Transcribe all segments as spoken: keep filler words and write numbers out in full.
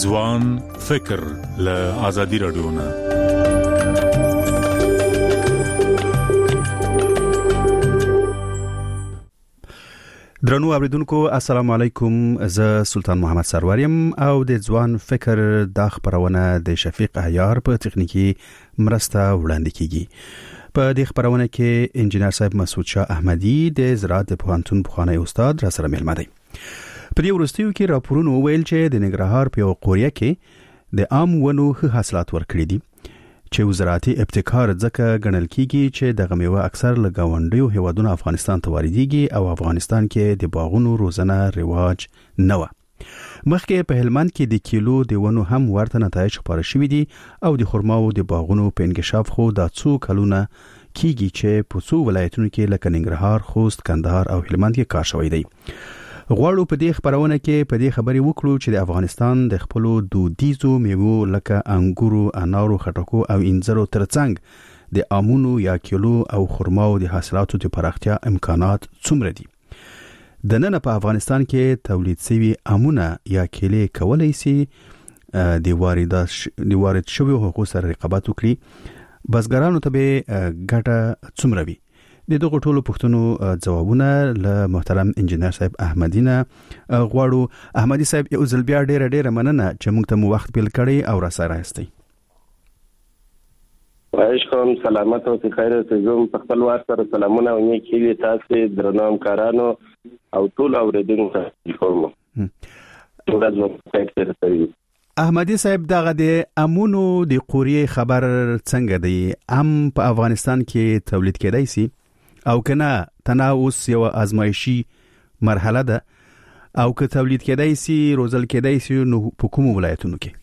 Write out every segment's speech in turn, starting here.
ځوان فکر له آزادي رادیو نه. درنو اوریدونکو السلام علیکم، زه سلطان محمد سروریم او د ځوان فکر د خبرونه د شفیق عیار په تخنیکی مرسته وړاندې کیږي. په دې خبرونه کې انجنیر صاحب مسعود شاه احمدی د زراعت د پوهنتون پخوانی استاد را سره ملمه دی. په دې وروستیو کې راپورونه ویل چې د ننګرهار په یو قوریه کې د عام ونو ښه حاصلات ورکړي دي چې زراعتي ابتکار ځکه ګڼل کیږي چې دغه میوه اکثر له ګاونډیو هیوادونو افغانستان ته واردېږي او افغانستان کې د باغونو روزنه رواج نه و. مخکې په هلمند کې د کیلو د ونو هم ورته نتایج خبره شوې دي او د خرماو د باغونو په انکشاف خو د څو کلونه کیږي چې په څو ولایتونو کې لکه ننګرهار، خوست، کندهار او هلمند کې کار شوی دی. غواړو په دې خبرونه کې په دې خبرې وکړو چې د افغانستان د خپل دودیزو میوو لکه انګورو، انارو، خټکو او انځرو ترڅنګ د امونو یا کیلو او خرماو د حاصلاتو د پراختیا امکانات څومره دي. د نن په افغانستان کې تولید شوی امونه یا کیلې کولای شي د واردات د وارد شوی حقوقو سره رقابت وکړي. بزګرانو ته به ګټه څومره وي؟ د دغه ټولو پوښتنو ځوابونه له محترم انجنیر صاحب احمدی نه غواړو. احمدی صاحب یو ځل بیا ډیره ډیره مننه چې موږ ته مو وخت بیل کړی او را سره یاستئ. وايش کوم سلامت او خیر ته زوم په خپل وار سره سلامونه او نیکی دي تاسو درنو همکارانو او ټول اوریدونکو ته کوم. ټول نو فکر کوي. احمدی صاحب دغه د امونو د قوریه خبر څنګه دی؟ ام په افغانستان کې تولید کېدای شي او کنه تناوس یو ازمایشي مرحله ده او که تولید کېدای شي روزل کېدای شي نو په کوم ولایتونو کې؟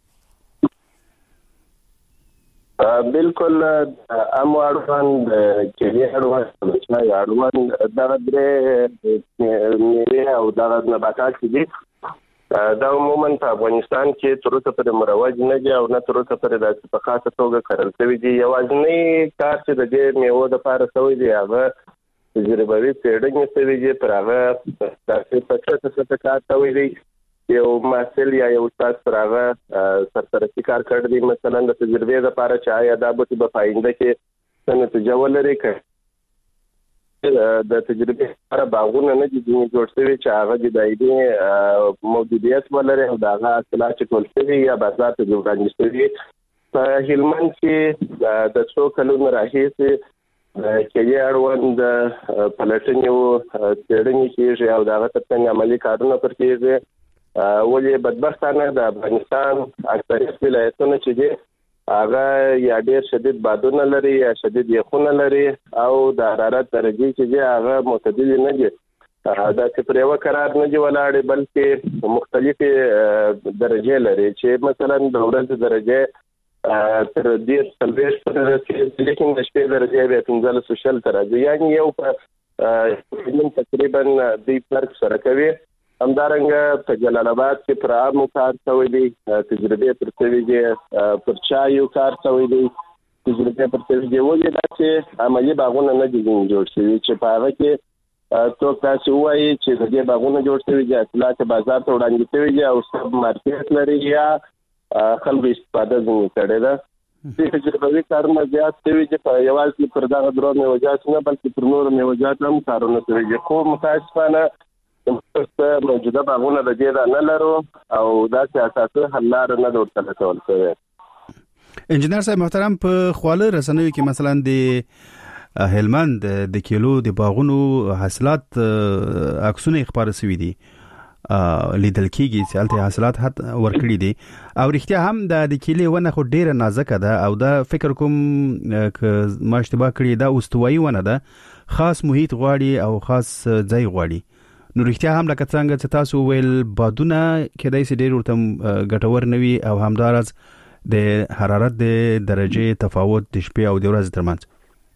بالکل ام اړوند کې اړوند چې اړوند دا درې میوه او دا نباتات دي دا عموما په افغانستان کې تر اوسه پورې مروج نه دي او نه تر اوسه پورې د په خاصه توګه کارل شوی دي. یوازینی کار چې د دې میوو د لپاره شوی دی هغه تجربوي څېړنې شوي دي پر هغه تاسو په څه څه کار شوی دی. یو محصل یا یو استاد پر هغه سرپرستی کار کړی دی، مثلا د تجربې لپاره چې آیا دا به په پاینده کې څه نتیجه ولري. د تجربې لپاره باغونه نه دي جوړ شوي چې هغه د دایمي موجودیت ولري او د هغه حاصلات چې ټول شوي یا بازار ته وړاندې شوي. په هلمند کې د څو کلونو راهیسې کې اړوند پلټنې او څېړنې کېږي او د هغه ترڅنګ عملي کارونه پر کېږي. ولې بدبختانه د افغانستان اکثریت ولایتونه چې دي هغه یا ډېر شدید بادونه لري یا شدید یخونه لري او د حرارت درجې چې دي هغه معتدل نه دي. دا چې پر یو قرار نه دي ولاړې بلکې مختلفې درجې لري چې مثلا د ورځې درجه تر دې څلوېښت پورې رسېږي، لیکن د شپې درجې بیا پنځلس او شل ته راځي، یعنې یو په تقریبا دوی فرق سره کوي. همدارنګه په جلال آباد کې پر عامو کار شوی دی، تجربې پر شوي دي، پر چایو کار شوی دی، تجربې پر شوي دي. ولې دا چې عملي باغونه نه دي جوړ شوي چې په هغه کې څوک تاسو وایي چې د دې باغونه جوړ شوي دي، حاصلات بازار ته وړاندې شوي دي او سب مارکیټ لري یا خلکو استفاده ځینې کړې ده. دې تجربوي کارونه زیات شوي دي، په یوازې پر دغه درو میوجات نه بلکې پر نورو میوجات هم کارونه شوي دي. خو متاسفانه موجوده باغونه د دې دا نه لرو او دا سیاست حل لار نه ورته کول شوی. انجنیر صاحب محترم، په خواله رسنیو کې مثلا د هلمند د کیلو د باغونو حاصلات عکسونه خبره شوي دي، لیدل کېږي چې هلته حاصلات حد ورکړي دي او رښتیا هم د کیلې ونه خو ډیره نازکه ده او دا فکر کوم که ما اشتباه کړی دا استوایي ونه ده، خاص محیط غواړي او خاص ځای غواړي. نو رښتیا هم لکه څنګه چې تاسو ویل بادونه کېدای شي ډېر ورته ګټور نه وي او همداراز د حرارت د درجې تفاوت د شپې او د ورځې ترمنځ.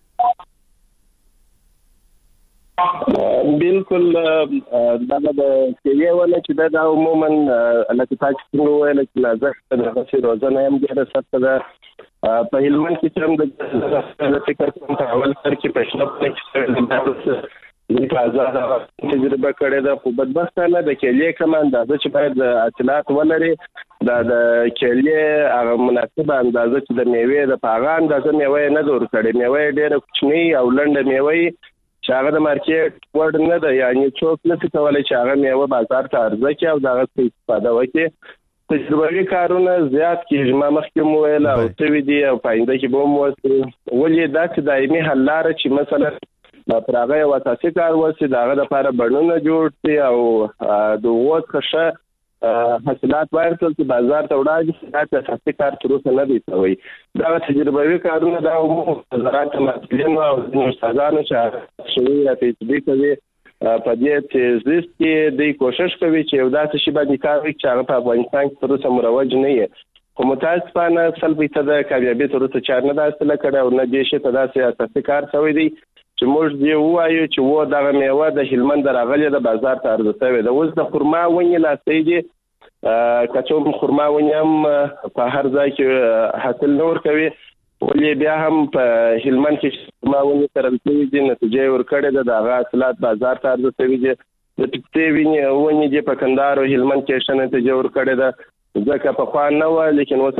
بالکل دا د کیلې ونه چې دا عموما لکه تاسو څنګه ویل چې نازک د غشي روزنه هم ډېره سخته ده. په هلمند کې چې هم د فکر کوم په اول سر کې په شنه کې د آزاد تجربه کړې ده، خو بدبختانه د کیلې کوم اندازه چې باید حاصلات ولري دا د کېلې هغه مناسبه اندازه چې د میوې د پاغه اندازه میوې نه دور کړي. میوې ډېره کوچنۍ او لنډه میوې چې هغه د مارکیټ وړ نه ده، یعنی څوک نشي کولی چې هغه میوه بازار ته عرضه کړي او دغه څه استفاده وکړي. تجربوي کارونه زیات کېږي، ما مخکې مو ویل او سوي دي او په آینده کې به هم وسي. ولې داسې دایمي حل لاره چې مثلا پر هغه یو اساسي کار وسي، د هغه دپاره بڼونه جوړ شي او د هغو څخه ښه حاصلات واخیستل چې بازار ته وړاندې شي. داسې اساسي کار تر اوسه نه دی شوی. دغه تجربوي کارونه دا عموما زراعت محصلینو او ځینو استادانو چې شوي یا پی ایچ ډي کوي په دې تیزیس کې دوی کوشش کوي چې یو داسې شي باندې کار وکړي چې هغه په افغانستان کې تر اوسه مروج نه وي. خو متاسفانه سل فیصده کامیابي تر اوسه چا نه ده حاصله کړې او نه دې شي ته داسې اساسي کار شوی دی چې موږ دې ووایو چې و دغه میوه د هلمند راغلې ده بازار ته عرضه شوې ده. اوس د خرما ونې لاستی دي، که څوم خرما ونې هم په هر ځای کې حاصل نه ورکوي، ولې بیا هم په هلمند کې ما ونې کرل شوي دي، نتیجه یې ورکړې ده، د هغه حاصلات بازار ته عرضه شوي دي. د پستې ونې دي په کندهار او هلمند کې ښه نتیجه ورکړې ده، ځکه پخوا نه وه لیکن اوس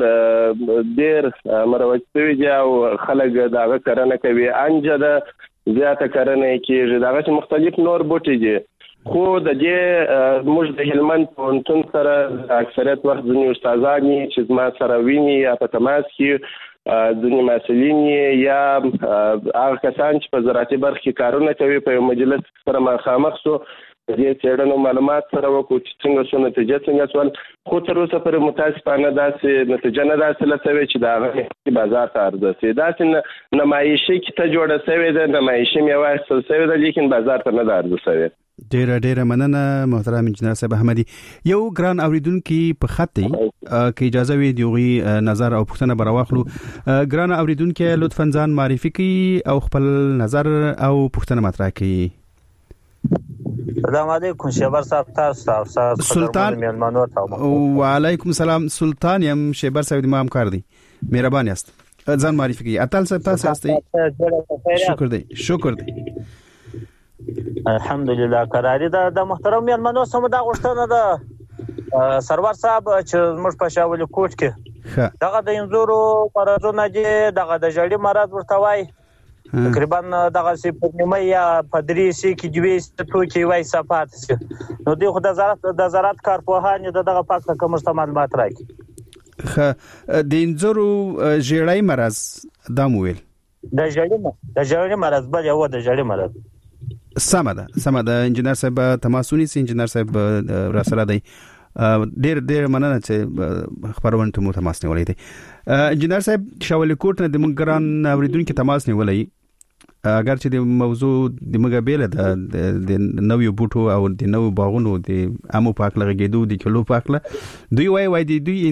هغې ډېر مروج شوي دي او خلک د هغه کرنه کوي. انجه ده زیاته کرنه یې کېږي. د هغه چې مختلف نور بوټي دي، خو د دې موږ د هلمند پوهنتون سره اکثریت وخت ځینې استادان چې زما سره ویني یا په تماس کې ځینې محصلین یا هغه کسان چې په زراعتي برخه کې کارونه کوي په یو مجلس سره مخامخ شو، د دې څېړنو معلومات سره وکړو چې څنګه شو، نتیجه څنګه شول. خو تر اوسه پورې متاسفانه داسې نتیجه نه ده حاصله شوې چې د هغه بازار ته عرضه شي. داسې نمایشي کیسه جوړه شوې ده، نمایشي میوه اخیستل شوې ده لیکن بازار ته نه ده عرضه شوې. ډیره ډیره مننه محترم انجنیر صاحب احمدي. یو ګران اوریدونکو په خط دی که اجازه وي دیوغي نظر او پوښتنه براواخلو. ګران اوریدونکو لطفا ځان معرفي کړئ او خپل نظر او پوښتنه مطرح کړئ. السلام علیکم شیبر صاحب، تاسو سلطان وعلیکم السلام. سلطان یم شیبر صاحب د ما همکار دی، مهربان یاست. ځان معرفي کړئ. اتل صاحب تاسو یاستئ؟ شکر دی شکر دی الحمدلله. قراری ده د محترم میلمنو سم دا غوښتنه ده سرور صاحب چې موږ په شاولي کوټ کې دغه د انځورو مرزونه دي، دغه د جړی مرز ورته وای تقریبا دغه سی په نیمه یا په درې سي کې دوی توکي وای صفات سي. نو دوی خو د زراعت د زراعت کارپوهان دغه پاک کوم مستعمل راکړي. خ د انځورو جړی مرز دا مویل د جړی د جړی مرز بل یو د جړی مرز سمه ده سمه ده. انجنیر صاحب تماسونی سي انجنیر صاحب را سره دی. ډېر ډېر مننه چې خبرونه ته مو تماس نیولې دي. انجنیر صاحب شاولي کوټ نه د موږ ګران اوریدونکو تماس نیولې، اگر چې د موضوع د موږ بیل ده د نویو بوټو او د نوو باغونو د امو پاک لګیدو د کلو پاکله دوی وای وای د دوی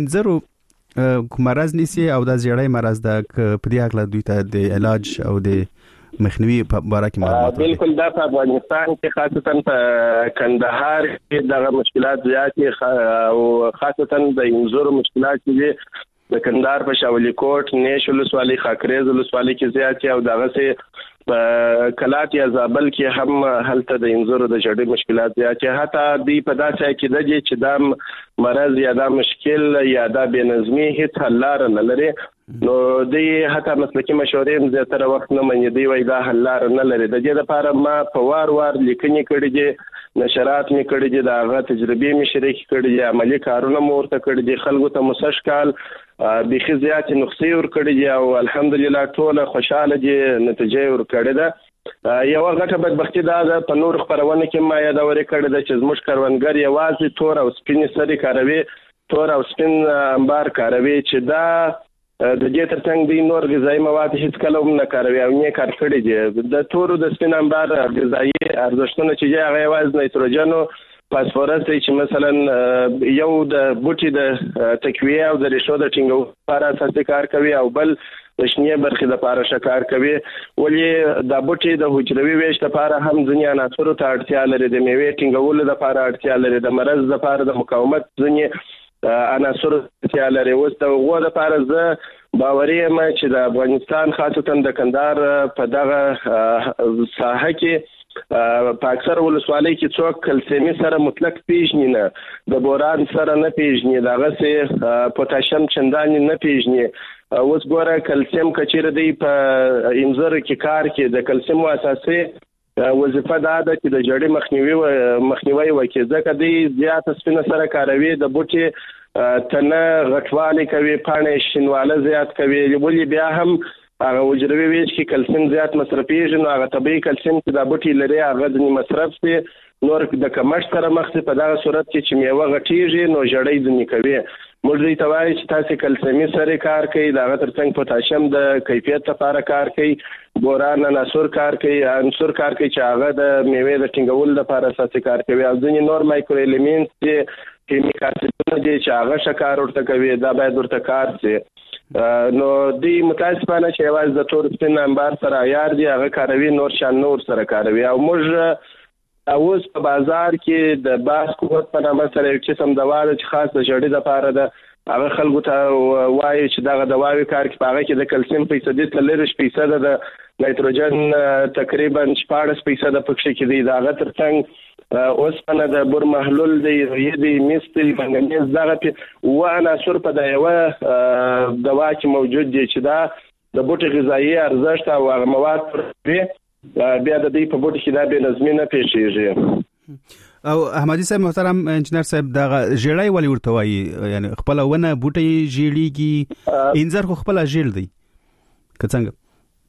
انځرو مرز نيسي او د زیړای مرز د په دې اړه دوی ته د علاج او د مخنیوي په اړه کې معلومات. بالکل دا په افغانستان کې خاصتا په کندهار کې دغه مشکلات زیات او خاصتا د انځور مشکلات چې د کندهار په شاولي کوټ نیش ولسوالۍ خاکریز ولسوالۍ کې زیات او دغه سه په کلات یا زابل کې هم هلته د انځور د جړې مشکلات زیات، حتی دی په داسې کې د چې دا مرض یا دا مشکل یا دا بېنظمي هیڅ حل لاره نه لري. نو دی حتی مسلکي مشورې هم زیاتره وخت نه مني، دی وایي دا حل لاره نه لري. د دې لپاره ما په وار وار لیکنې کړي دي، نشرات مې کړي دي، د هغه تجربې مې شریک کړي دي، عملي کارونه مو ورته کړي دي، خلکو ته مو سږ کال بیخي زیاتې نسخې ورکړي دي او الحمدلله ټوله خوشحاله دي، نتیجه یې ورکړې ده. یوه غټه بدبختي دا ده په نور خپرونه کې ما یادورې کړې ده چې زموږ کروندګر یوازې تور او سپینې سرې کاروي، تور او سپین انبار کاروي، چې دا د دې ترڅنګ دوی نور غذایي مواد هیڅ کله هم نه کاروي او نه کار کړي دي. د تورو د سپین انبار غذایي ارزښتونه چې دی هغه یوازې نایتروجن او فاسفورس دی چې مثلا یو د بوټي د تقویه او د ریښو د ټینګولو لپاره اساسي کار کوي او بل د شنې برخې لپاره شکار کوي. ولې د بوټي د حجروي ویش لپاره هم ځینې عناصرو ته اړتیا لري، د میوې ټینګولو لپاره اړتیا لري، د مرض لپاره د مقاومت ځینې عناصر اړتیا لري. اوس د هغو لپاره زه باوري یم چې د افغانستان خاصتا د کندهار په دغه ساحه کې په اکثر ولسوالۍ کې څوک کلسیمي سره مطلق پیژني نه، د بوران سره نه پیژني، دغه سه پوتاشیم چنداني نه پیژني. اوس ګوره کلسیم کچیر دی په انځر کې کار کې د کلسیم اساسي وظیفه دا ده چې د جړې مخنیوي مخنیوي وکړي، ځکه دی زیات سپینه سره کاروي، د بوټي تنه غټوالی کوي، پاڼې شینواله زیات کوي، ولې بیا هم هغه حجروي ویش کې کلسیم زیات مصرفیږي، نو هغه طبيعي کلسیم چې د بوټي لري هغه د مصرف سي نور د کمښت سره مخ سي. په دغه صورت کې چې میوه غټیږي نو جړې ځنی کوي. موږ دې توای چې تاسو کلسیمي سره کار کوي، دا غتر څنګه پوتاشیم د کیفیت لپاره کار کوي، بوران عناصر کار کوي، عنصر کار کوي چې هغه د میوه د ټینګول لپاره اساسي کار کوي، او ځینې نور مایکرو الیمنټس چې کیمیکالونه دي چې هغه شکار ورته کوي، دا باید ورته کار شي. نو دی متاسفانه چې یوازې د تور سپین انبار سره عیار دی هغه کاروي، نور شان نور سره کاروي. او موږ اوس په بازار کې د باس قوت په نامه سره یو قسم دوا ده چې خاص د جړې لپاره ده، هغه خلکو ته وایي چې دغه دواوی کار کوي، په هغه کې د کلسیم فیصدي تلریش فیصد ده، د نایتروجن تقریبا شپاړس فیصد پکې کې دی، دا هغه ترڅنګ اوس په د بور محلول دی، یدي میستل منګنیز، دغه و عناصر په د یو دوا کې موجود دي چې دا د بوټي غذایی ارزښت او هغه مواد بیا د دې په بوټي کې دا به نظم نه پیښیږي. او احمدي صاحب محترم انجنیر صاحب دا جړای ولې ورته وایي، یعنی خپل ونه بوټي جیړیږي، انځر خو خپل جیل دی که څنګه؟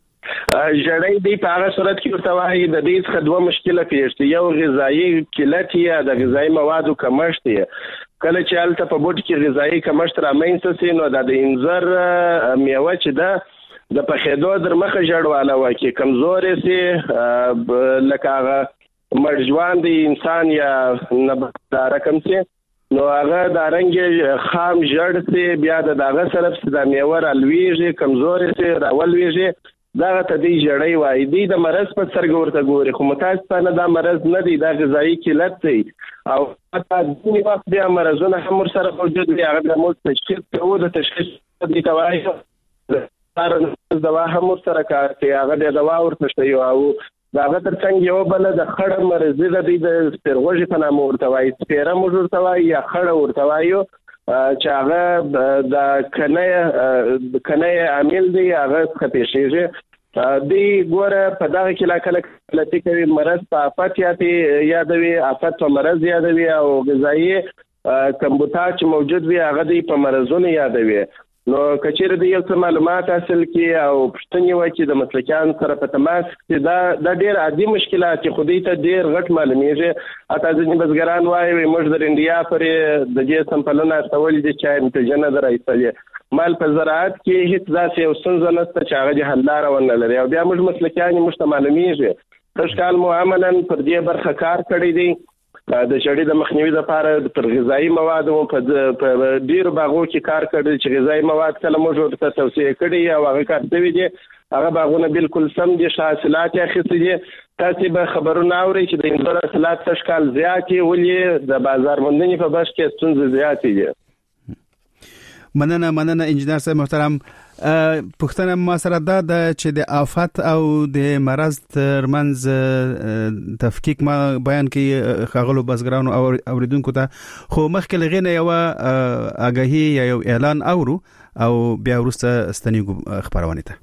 جړې دی په هغه صورت کې ورته وایي د دې څخه دوه مشکله پیښ دي، یو غذایی قلت یا د غذایی موادو کمښت دی. کله چې الته په بوټي کې غذایی کمښت رامنځته شي نو د انځر میوه چې ده د پخېدو در مخه جړواله وکي، کمزورې سي، لکه هغه مرجوان دی انسان یا نباتداره کم سي، نو هغه د رنګ خام جړ سي، بیا د دغه سره د میوه رالویږي، کمزورې سي، راولویږي، دغه ته دی جړې وایي. دی د مرض په سترګه ورته ګوري، خو متاسفانه دا مرض نه دی، دا غذایی قلت دی. او حتی ځینې وخت بیا مرضونه هم ورسره موجود وي، هغه بیا موږ تشخیص کوو، د تشخیص دې ته وایي دوا هم ورسره کار کوي، هغه بیا دوا ورته ښیي. او د هغه تر څنګ یو بله د خړه مرضي ده، دی د سپېرغوږي په نامه ورته وایي، سپېره موږ ورته وایي یا خړه ورته وایو، چې هغه د کنه کنه عامل دی، هغه څخه پیښیږي. دی ګوره په دغه کې لا کله غلطي کوي، مرض په آفت یادوي، آفت په مرض یادوي، او غذایی کمبوتا چې موجود وي هغه دی په مرضونو یادوي. نو کچیر دی یو څه معلومات حاصل کی او پښتني وکي د مسلکیان سره په تماس کې دا د ډیر عادي مشکلات چې خودی ته ډیر غټ معلومیږي. اته ځینې بزګران وایي موږ د انډیا پرې د دې سمپلونه استول دي چې نتیجه نه درایستلې. مال په زراعت کې هیڅ ځاسې یو ستونزه نشته چې هغه د حل لاره ونه لري. او بیا موږ مسلکیان موږ ته معلومیږي تش کال مو عملاً پر دې برخه کار کړی دی د شړې د مخنیوي لپاره پر غذایی مواد او په ډیرو باغو کې کار کړی چې غذایی مواد کله موږ ورته توصیه کړی او هغه کار شوی دی. هغه باغونه بالکل سم دي، حاصلات یې اخیستي دي. تاسو به خبرونه اورئ چې د انځر حاصلات تش کال زیات دي، ولې د بازار موندنې په بش کې ستونزې زیات دي. مننه مننه انجنیر صاحب محترم. پښتنه ما سره دا چې د آفت او د مرض ترمنځ تفکیک ما بیان کې خغلو بزګرانو او اوریدونکو ته، خو مخکې لغینه یو اگاهی یا یو اعلان اورو او بیا ورسته ستنیګو خبرونه ته.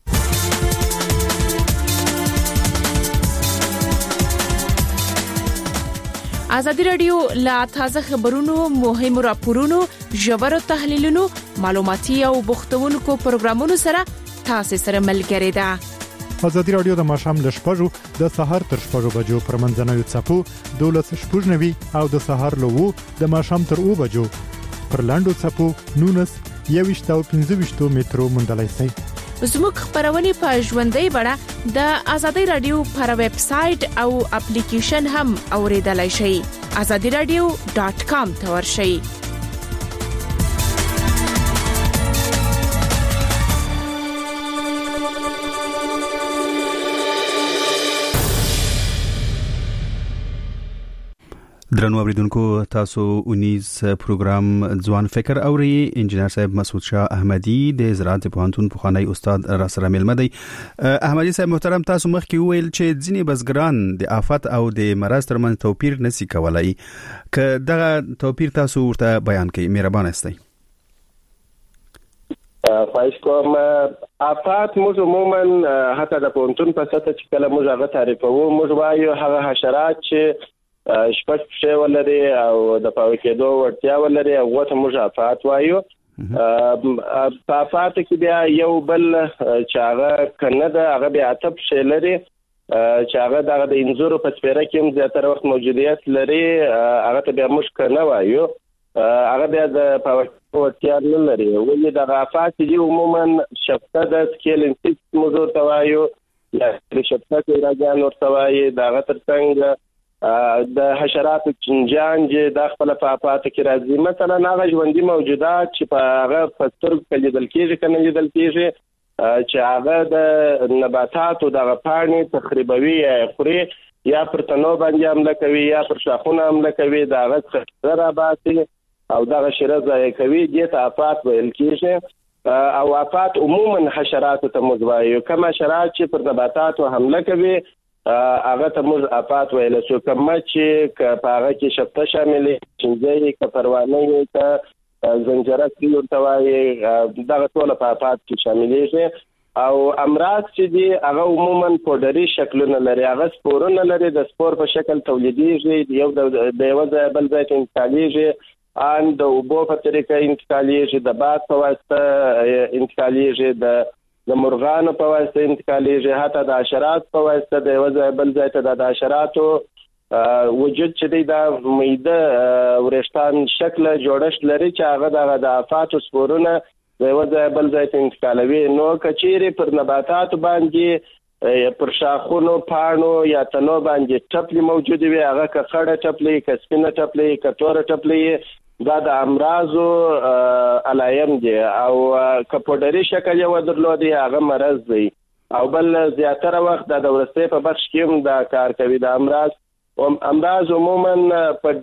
آزادی رادیو لا تازه خبرونو، مهم راپورونو، ژور تحلیلونو، معلوماتي او بوختونکو پروګرامونو سره تاسو سره ملګری ده. آزادی رادیو د ماښام ل شپږو د سحر تر شپږو بجو پر منځنوي څپو دولس شپږنوي او د سحر له وو د ماښام تر او بجو پر لاندو څپو نونس یويشت او پنځه ویشت میټرو مندلای شي. زموږ خبرونه په ژوندۍ بڼه د آزادی رادیو پر ویب سټ او اپلیکیشن هم اوریدلای شئ. آزادی رادیو ډاٹ کام ته ورشئ. درنو اوریدونکو تاسو اونیز پروګرام ځوان فکر اوري. انجنیر صاحب مسعود شاه احمدي د زراعت پوهنتون پخوانی استاد را سره ملمه دی. احمدي صاحب محترم، تاسو مخکې ویل چې ځینې بزګران د آفت او د مرض ترمنځ توپیر نسی کولای. که دغه توپیر تاسو ورته بیان کړئ، مهربان استئ. خواهش کوم. آفات موږ عموما حتی د پوهنتون په سطح چې کله موږ هغه تعریفوو، موږ وایو هغه حشرات چې شپږ پښې ولري او د پاو کېدو وړتیا ولري، هغه ته موږ آفات وایو. په آفات کې بیا یو بل چې هغه کنه ده، هغه بیا اته پښې لري چې هغه دغه د انځورو په سپیره کې هم زیاتره وخت موجودیت لري، هغه ته بیا موږ کنه وایو. هغه بیا د پاو وړتیا نه لري. ولې دغه آفات دي عموما شفته د سکیل انسیکټ موږ ته وایو یا شفته راګان ورته وایي. دغه ترڅنګ د حشراتو چنجان چې د خپل په آفات کې راځي، مثلا هغه ژوندۍ موجودات چې په هغه فستر کې لیدل کېږي کنه لیدل کېږي چې هغه د نباتاتو د پاڼې تخریبوي یا خوري یا پر تنو باندې حمله کوي یا پر شاخونه حمله کوي، د هغه څخه را باسي او دغه شره ځای کوي، دې ته آفات ویل کېږي. او آفات عموما حشراتو ته مزوایو. کوم حشرات چې پر نباتاتو حمله کوي هغه ته موږ آفات ویل شو. کوم چې په هغه کې شفته شاملې، چنجي، کپروانې، ته زنجرات ورته وایي، دغه ټول په آفات کې شاملېږي. او امراض چې دي هغه عموما پودري شکلونه لري، هغه سپورونه لري، د سپور په شکل تولیدېږي، یو د یو ځای بل ځای ته انتقالېږي، ان د اوبو په طریقه انتقالېږي، د باد په واسطه انتقالېږي، د د مرغانو په واسطه انتقالېږي، حتی د حشرات په واسطه د یو ځای بل ځای ته د حشراتو وجود چې دی د میده ورشتان شکل جوړښت لري چې هغه دغه د آفاتو سپورونه د یو ځای بل ځای ته انتقالوي. نو کچېرې پر نباتاتو باندې پر شاخونو، پاڼو یا تنو باندې ټپلې موجود وي، هغه که خړه ټپلې، که سپینه ټپلې، که توره ټپلې، دا د امراضو علایم دي. او که پودري شکل یې ودرلودي هغه مرض دی. او بل زیاتره وخت د ورستۍ په بخش کې هم دا کار کوي. د امراض امراض عموما په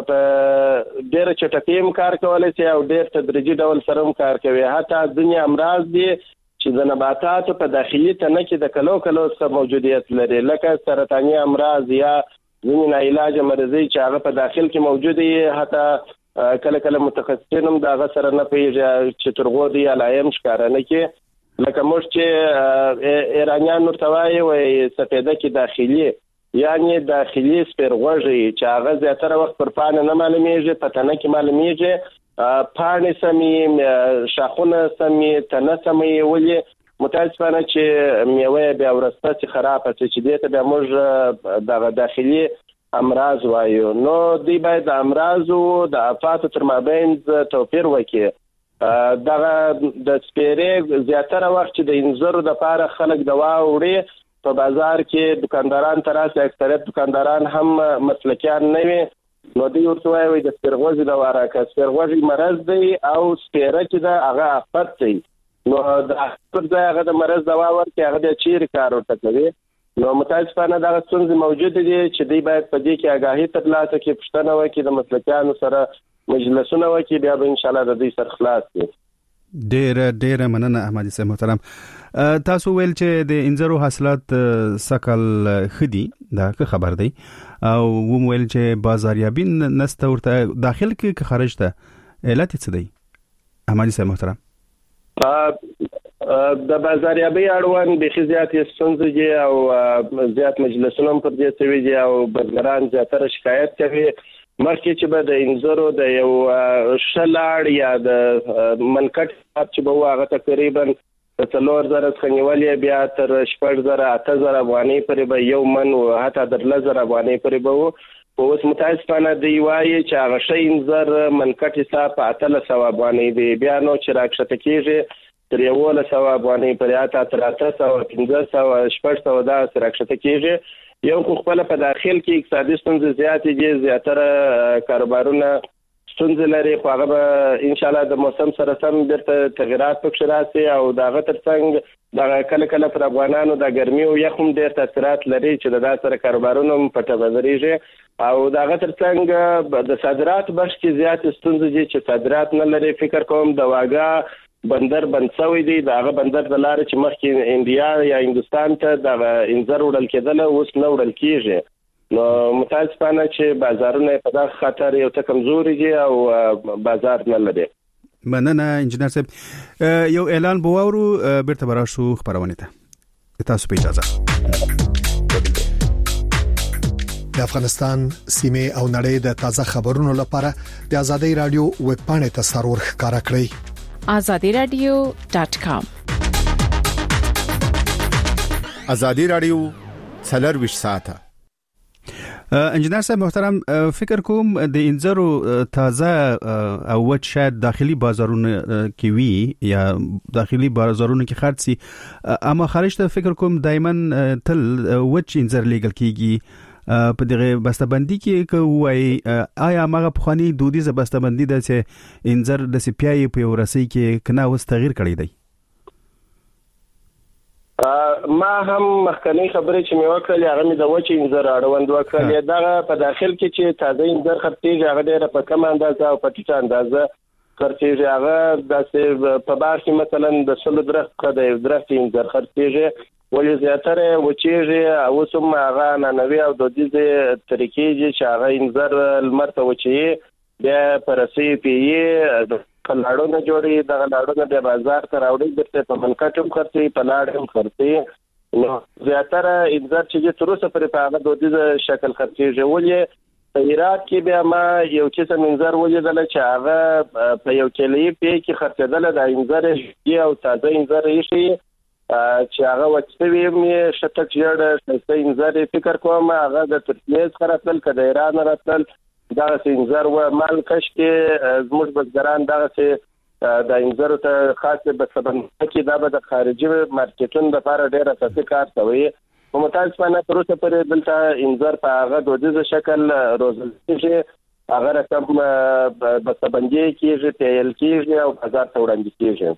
ډېره چټکۍ هم کار کولی شي او ډېر تدریجي ډول سره هم کار کوي. حتی ځینې امراض دي چې د نباتاتو په داخلي تنه کې د کلو کلو څخه موجودیت لري، لکه سرطاني امراض یا ځینې ناعلاجه مرضۍ چې هغه په داخل کې موجود دي. حتی کله کله متخصصین هم د هغه سره نه پوهېږي چې تر هغو دوی علایم ښکاره نه کړي. لکه موږ چې ایرانیان ورته وایي وایي سپېده کې داخلي، یعنی داخلي سپېرغوږی چې هغه زیاتره وخت پر پاڼه نه معلومیږي، په تنه کې معلومیږي، پاڼې سمې، شاخونه سمې، تنه سمې. ولې متاسفانه چې میوه بیا ورسته چې خرابه شي، چې دې ته بیا موږ دغه داخلي امراض وایو. نو دوی باید د امراضو د آفاتو تر مابین توپیر وکړي. دغه د سپېرې زیاتره وخت چې د انځرو دپاره خلک دوا وړي، په بازار کې دکانداران ته راسي، اکثریت دکانداران هم مسلکیان نه وي، نو دوی ورته وایي د سپېرغوږي دوا راکړه. سپېرغوږي مرض دی او سپېره چې ده هغه آفت دی. نو د آفت ځای هغه د مرض دوا ورکړي، هغه بیا چیرې کار ورته کوي. نو متاسفانه دغه ستونزې موجودې دي چې دوی باید په دې کې آګاهي ترلاسه کړي، پوښتنه وکړي، د مسلکیانو سره مجلسونه وکړي، بیا به انشاءالله د دوی سر خلاص شي. ډېره ډېره مننه احمدي صاحب محترم. تاسو ویل چې د انځرو حاصلات سکل خدي، دا که خبر دی، او و ویل چې بازاریابي نسته ورته داخل کې که خارج ته، علت څه دی احمدي صاحب محترم؟ د بازاریابۍ اړوند بیخي زیاتې ستونزې دي او زیات مجلسونه هم پر دې شوي دي او بزګران زیاتره شکایت کوي. مخکې چې به د انځرو د یو ښه لاړ یا د منکټ حساب چې به و هغه تقریبا د څلور زره څخه نیولې بیا تر شپږ زره اته زره افغانۍ پورې به یو من و، حتی در لس زره افغانۍ پورې به و. خو اوس متاسفانه دوی وایي چې هغه ښه انځر منکټ حساب په اتلس سوه افغانۍ دی، بیا نو چې راکښته کېږي تر یولس سوه افغانۍ پورې، حتی تر اته سوه، پنځه سوه، شپږ سوه داسې راکښته کېږي. یو خو خپله په داخل کې اقتصادي ستونزې زیاتې دي، زیاتره کاروبارونه ستونزې لري، خو هغه به ان شاء الله د موسم سره سم بیرته تغیرات پکې راسي او دغه ترڅنګ دا کله کله پر افغانانو د ګرمي او یخ هم ډېر تاثیرات لري چې د دا سره کاروبارونه په تبذریږي او دغه ترڅنګ د صادرات بخش کې زیات ستونزې دي چې صادرات نه لري. فکر کوم د واګا بندر بند شوی دی، دغه بندر د لارې چې مخکې انډیا یا هندستان ته د انځر وړل کېدل اوس نه وړل کېږي. نو متاسفانه چې بازارونه په دغه خاطر یو څه کمزوري دي او بازار نه لري. مننه انجنیر صاحب. یو اعلان بوورو بیرته براشو خبرونه ته تاسو په اجازه. د افغانستان سیمه او نړۍ د تازه خبرونو لپاره د آزادۍ رادیو ویب پاڼې ته سرور ښکارا کړئ آزادی رادیو ډاٹ کام. آزادی رادیو څلور ویشت ساعته. انجنیر صاحب محترم، فکر کوم د انځرو تازه او وچ شاید داخلي بازارونه کې وي یا داخلي بازارونه کې خرڅ سي، اما خارج ته فکر کوم دایمن تل وچ انځر لیږل کیږي. په دغه بسته‌بندي کې کوي آیا هغه پخوانی دودیزه بسته‌بندي د چې انځر د سپیای په ورسي کې کنه اوس تغییر کړی دی؟ ما هم مخکنی خبرې چې مې وکړلې هغه مې د وچې انځر اړوند وکړلې. دغه په داخل کې چې تازه انځر خرڅېږي هغه ډېره په کم اندازه او په ټیټه اندازه خرڅېږي. هغه داسې په باغ کې مثلا د سلو درخت د یو درخت انځر خرڅېږي، ولې زیاتره وچېږي او اوس هم هغه عنعنوي او دودیزې طریقې دي چې هغه انځر لمر ته وچوي، بیا په رسۍ پیي لاړونه جوړي، دغه لاړونه د بازار ته راوړي، درته په منکټ هم خرڅي، په لاړ هم خرڅي. نو زیاتره انځر چې تر اوسه پرې په هغه دودیزه شکل خرڅېږي. ولې په عراق کې بیا ما یو قسم انځر ولیدل چې هغه په یو کیلې پی کې خرڅېدل، د انځر او تازه انځر یې چې هغه وچوي مې شتک جوړ شته انځر. فکر کوم هغه د ترکیې څخه راتل کده ایران راتل دا انځر و مال کش کې زموږ بزګران دا چې د انځر ته خاصه بسبند کې دا به د خارجي مارکیټونو لپاره ډېر اساسي کار کوي. په متاسفانه تر اوسه پورې دلته انځر په هغه دودیزه شکل روزل کېږي، هغه رقم بسبندي کېږي، پیل کېږي او بازار ته وړاندې کېږي.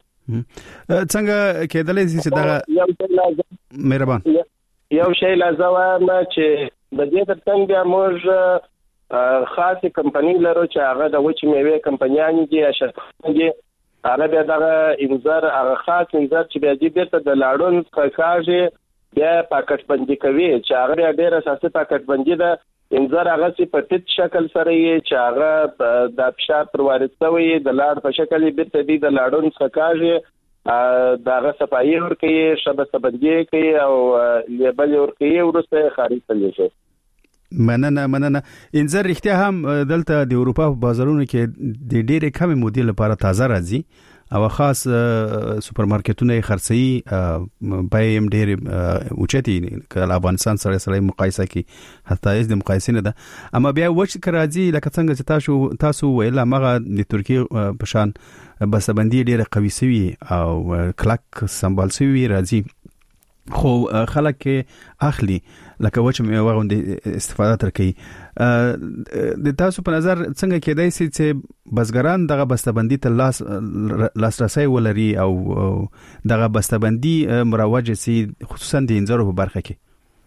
څنګه کېدلای شي چې دا مهربان یو شی لازم چې د دې ترڅنګ بیا موږ خاصه کمپنی لرو چې هغه د وچ میوه کمپنیانی دي یا شرکتونه دي، هغه بیا دغه انځر هغه خاص انځر چې بیا دې بیرته د لاړون څخه بیا پاکټ بندي کوي چې هغه ډېر اساسي پاکټ بندي ده. انځر هغه چې په ټیټ شکل سره یې چې هغه د فشار پر وارد شوی د لاړ په شکل بیرته دې د لاړون څخه کاږي، دغه صفایي ورکوي، شبکه بندي کوي او لیبل ورکوي، ورسته خارج تللی. مننه مننه. انځر رښتیا هم دلته د اروپا په بازارونو کې د ډېرې کمې مودې لپاره تازه راځي او خاص سوپر مارکیټونه خرڅي بای ام ډېر اوچتي کله افغانستان سره سره مقایسه کی حتی از د مقایسه نه ده. اما بیا وچ راځي لکه څنګه چې تاسو تاسو ویل هغه د ترکیه په شان بسبندي ډېر قوي سوي او کلک سمبال سوي راځي، خو خلک اخلي لکه وچ مې وغوندې استفاده تر کوي. د تاسو په نظر څنګه کېدای شي چې بزګران دغه بسته‌بندي ته لاس لاسرسي ولري او دغه بسته‌بندي مروج شي خصوصا د انځرو په برخه کې؟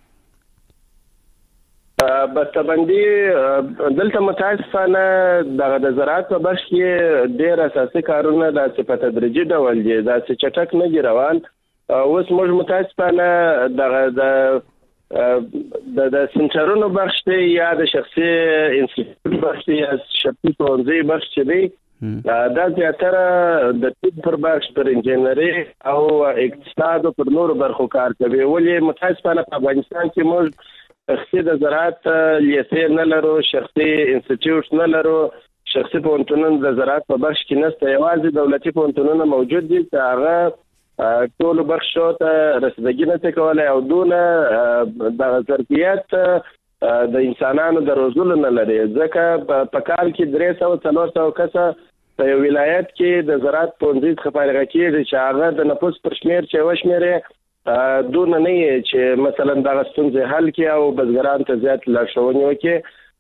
بسته‌بندي دلته متاسفانه دغه د زراعت په برخه کې ډېر اساسي کارونه د په تدریجي ډول دي، دا چې چټک نه دي روان. اوس موږ متاسفانه دغه د د سنټرونو بخش دی یا د شخصي انسټیټیوټ بخش دی یا شخصي ښوونځي بخش دی، دا زیاتره د طب پر بخش پر انجینري او اقتصاد او پر نورو برخو کار کوي. ولې متاسفانه په افغانستان کې موږ شخصي د زراعت لیسې نه لرو، شخصي انسټیټیوټ نه لرو، شخصي پوهنتونونه د زراعت په بخش کې نشته. یوازې دولتي پوهنتونونه موجود دي چې هغه ټول بخشو ته رسیدګي نه کولای او دونه د ظرفیت د انسانانو د روزلو نه لري. ځکه په کال کې درې سوه څلور سوه کسه په یو ولایت کې د زراعت پوهنځي څخه فارغ کېږي چې هغه د نفوس پر شمېر چې وشمېرې دونه نه یې چې مثلا دغه ستونزې حل کړي او بزګران ته زیات لارښوونې وکړي.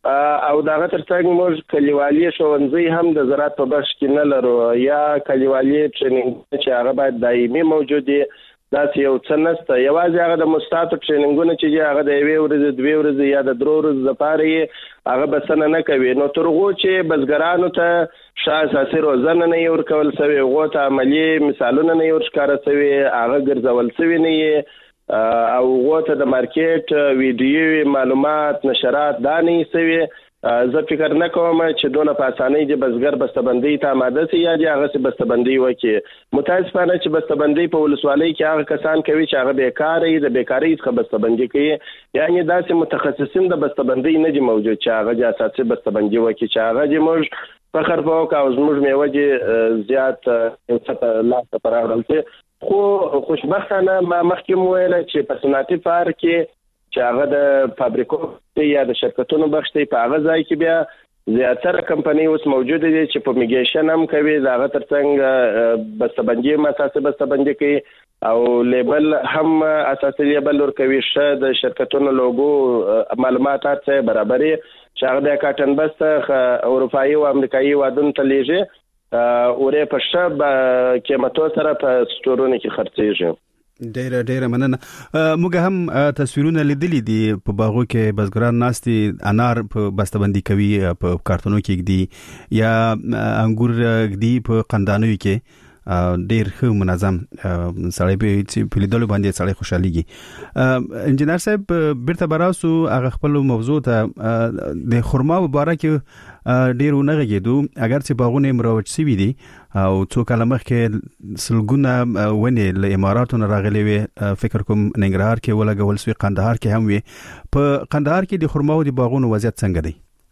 او دغه ترڅنګ موږ کلیوالي ښوونځي هم د زراعت په بخش کې نه لرو یا کلیوالي ټریننګ چې هغه باید دایمي موجود وي دا یو څه نشته. یوازې هغه د مستعد ټریننګونه چې هغه د یوې ورځې دوه ورځې یا د درو ورځې لپاره یې هغه بسنه نه کوي. نو ترغو چې بزګرانو ته شاه اساسي روزنه نه ورکول شوی غو ته عملی مثالونه نه ورښکاره شوی هغه ګرځول شوی نه او غو ته د مارکیټ ویډیو معلومات نشرات دا نه شوی. زه فکر نه کوم چې دونه په اسانۍ د بزګر بسته‌بندي ته آماده شي یا د هغه بسته‌بندي وکړي. متاسفانه چې بسته‌بندي په ولسوالۍ کې هغه کسان کوي چې هغه بیکاره دي، د بیکارۍ څخه بسته‌بندي کوي. یعنی داسې متخصصین د بسته‌بندي نه دي موجود چې هغه د اساسي بسته‌بندي وکړي چې هغه د موږ فخر په او زموږ میوه دي زیات یو څه لا څه پراوړل. خو خوشبختانه ما مخکې ویل چې په صنعتي فار کې چې هغه د فابریکو یا د شرکتونو بخش دی په هغه ځای کې بیا زیاتره کمپنۍ اوس موجود دي چې په میګیشن هم کوي د هغه ترڅنګ بسته‌بندي هم اساسي بسته‌بندي کوي او لیبل هم اساسي لیبل ورکوي. شه د شرکتونو لوګو معلومات ته برابرې چې هغه د کاټن بسته اروپایي او امریکایي وادونو ته لیږي اورې په شه قیمتو سره په سټورونو کې خرڅېږي. ډېر ډېر مننه. موږ هم تصویرونه لیدلي دي په باغو کې بزګران ناستي انار په بسته‌بندي کوي په کارتونو کې دي یا انګور دي په قندانو کې ډېر ښه منظم سړی په لیدلو باندې سړی خوشحاليږي. انجنیر صاحب بیرته براسو هغه خپل موضوع ته د خرما په اړه کې ډېر ونغږیدو اگر چې باغونه مروج شوي دي او څو کاله مخکې سلګونه ونې له اماراتو نه راغلي وي. فکر کوم ننګرهار کې ولګول شوي، قندهار کې هم وي. په قندهار کې د خرماو د باغونو وضعیت څنګه دی؟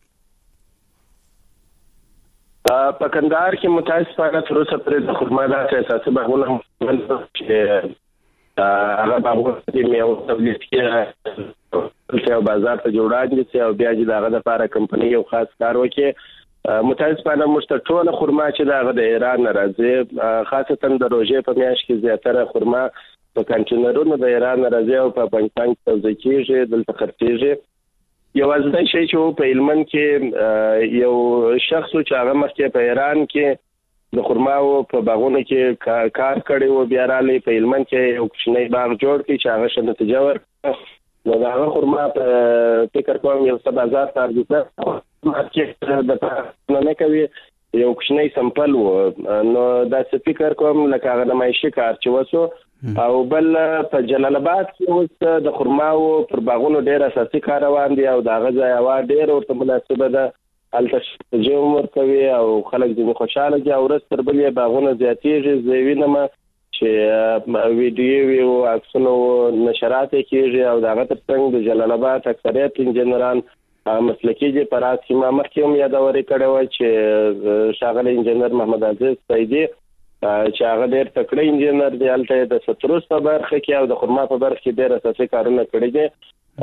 په کندهار کې متاسفانه تر اوسه پرې د خرما د اساسي باغونو چې هغه باغونه چې میوه تولید کې چې بازار ته جوړاږي چې او بیا چې دغه د لپاره کمپنۍ یو خاص کار وکړي. متاسفانه موږ ټول خرما چې دغه د ایران راځي خاصتا د روژې په میاشت کې زیاتره خرما په کنټینرونو د ایران راځي او په افغانستان کې توزیع کیږي دلته خرڅیږي. یو ځای شي چې په هلمند کې یو شخص چې هغه مخکې په ایران کې د خرماو په باغونو کې کار کړی و بیا رالی په هلمند کې یو کوچنی باغ جوړ کړي چې هغه ښه نتیجه ورکړه. نو دا هغه خرما په فکر کوم یو څه بازار ته ارزښت مارکیټ د نه کوي یو کوچنی سمپل و. نو دا څه فکر کوم لکه هغه د معیشي کار چې وسو او بل په جلال آباد کې اوس د خرماو پر باغونو ډېر اساسي کار روان دي او دا غځای هوا ډېر ورته مناسبه ده. الته جوم ورکوي او خلک دې خوشاله دي او ورځ تر بلې باغونه زیاتېږي. زه وینم چې ویډیو او عکسونه نشرات کېږي او دا غتر څنګه د جلال آباد اکثریت انجنیران مسلکي دي. پر اساس ما مخکې هم یادوري کړی و چې شاغلی انجنیر محمد عزیز سیدی چې هغه ډېر تکړه انجنیر دی الته د ستروس په برخه کې او د خرما په برخه کې ډېر اساسي کارونه کړی دي.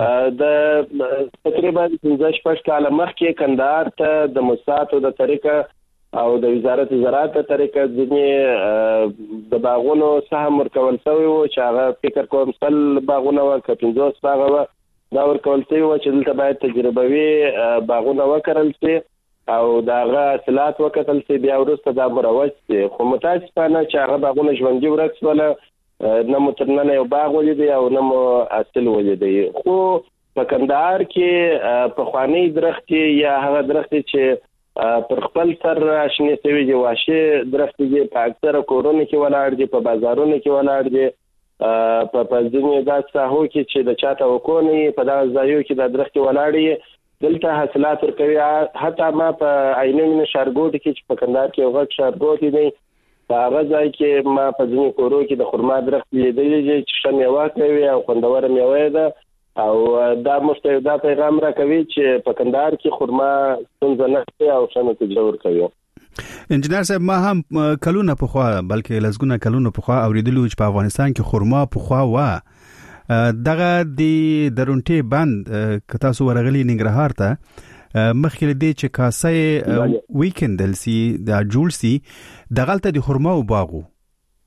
د تقریبا پنځه شپږ کاله مخکې کندهار ته د مستعد د طریقه او د وزارت زراعت په طریقه ځینې د باغونو سهم ورکول شوی و چې هغه فکر کوم سل باغونه و که پنځوس باغه و دا ورکول شوی و چې دلته باید تجربوي باغونه وکرل شي او دغه حاصلات وکتل شي بیا وروسته دا مروج شي. خو متاسفانه چې هغه باغونه ژوندي ورک شول نه مو تر ننه یو باغ ولیدی او نه مو حاصل ولیدی. خو په کندهار کې پخوانی درختي یا هغه درختي چې پر خپل سر راشنې شوي دي واشي درختي دي په اکثره کورونو کې ولاړ دي په بازارونو کې ولاړ دي په ځینې داسې ساحو کې چې د چاته وکونی په دغه ځایو کې د درختي ولاړ دي دلته حاصلات ورکوي. حتی ما په عینومینه ښارګوټي کې چې په کندهار کې یو غټ ښارګوټی دی په هغه ځای کې ما په ځینې کورو کې د خرما درخت لیدلی دی چې ښه میوه کوي او خوندوره میوه ده او دا موږ دا پیغام راکوي چې په کندهار کې خرما ستونزه نشته او ښه نتیجه ورکوي. انجنیر صاحب ما هم کلونه پخوا بلکې لسګونه کلونه پخوا اوریدلو چې په افغانستان کې خرما پخوا و دغه د درونټي بند که تاسو ورغلي ننګرهار ته مخکې دې چې کاسه ویکندل سي د جوړ سي دغلته د خرما او باغو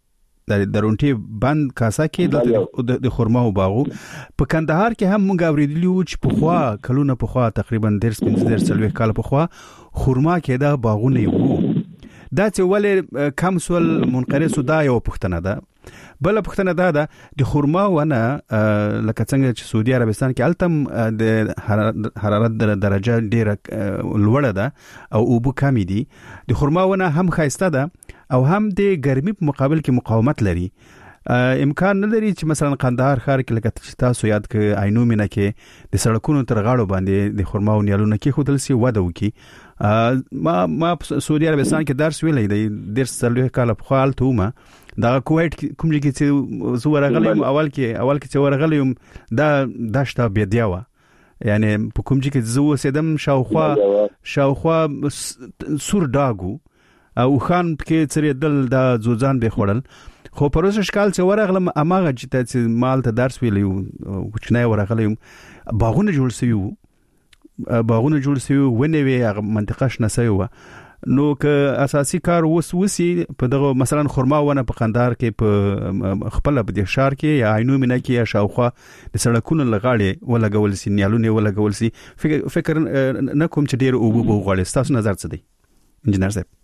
د درونټي بند کاسا کې د خرما او باغو په کندهار کې هم موږ اوریدلیو چې په خوا کلونه په خوا تقریبا درس پنځه سلوي کال په خوا خرما کې دا باغونه وو دا چې ولې کم سول منقرض دا یو پښتنه ده بل پښتنه دا ده د خرما ونه لکه څنګه چې سعودي عربستان کې التم د حرارت درجه ډیره لوړه ده او اوبو کمی دي د خرما ونه هم خاصه ده او هم د ګرمي په مقابل کې مقاومت لري امکان نه لري چې مثلا قندهار ښار کې لکه تاسو یاد ک عینو مینه کې د سړکونو تر غاړو باندې د خرما او نیالونو کې خودل سي وده وکي ما ما سعودي عربستان کې درس ویلې دی درس سلوه کال په خپل تومه دا کویټ کوم کې چې زو ورغلم اول کې اول کې چې ورغلم دا داشته بيدیاوه یعنی په کوم کې زو سیدم شاوخوا شاوخوا سور داغو او خان کې چرې دل دا زوزان به خړل خو پروسه شکال چې ورغلم اماغه چې مال ته درس ویلو وچنه ورغلم باغونه جوړ سوي باغونه جوړ سوي ونه وی منطقه شنه سوي نو که اساسي کار وس وسی په دغه مثلا خرما ونه په قندهار کې په خپل په د شهر کې یا عینو مینه کې یا شاوخوا د سړکونو لغاړي ولا غول سي نیالونه ولا غول سي فکر نه کوم چې ډیر او بو غوړي تاسو نظر څه دی انجنیر صاحب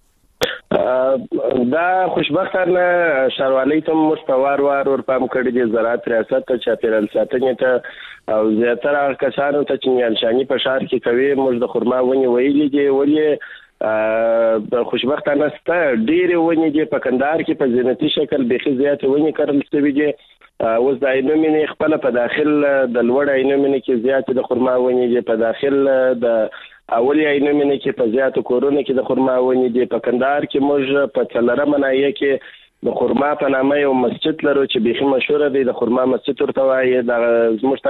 دا خوشبختانه شاروالۍ ته مستوار وار ور پام کړی دی زراعت ریاست ته چاپیرل ساتنې ته او زیاتره کسانو ته چې نیالشاني په شهر کې کوي موږ د خرما ونی ویلې دی ولې د خوشبختانه ست ډیر ونی دی په کندهار کې په زینتي شکل بيخي زیات ونی کړل شوی دی اوس د اینومینې خپل په داخل د لوړ اینومینې کې زیات د خرما ونی دی په داخل د اولی اینومینه کې په زیاتو کورونه کې د خرما ونی دی په کندهار کې موږ په څلورمه ناحیه کې د خرما په نامه یو مسجد لرو چې بيخي مشهور دی د خرما مسجد ورته وایي د زموږ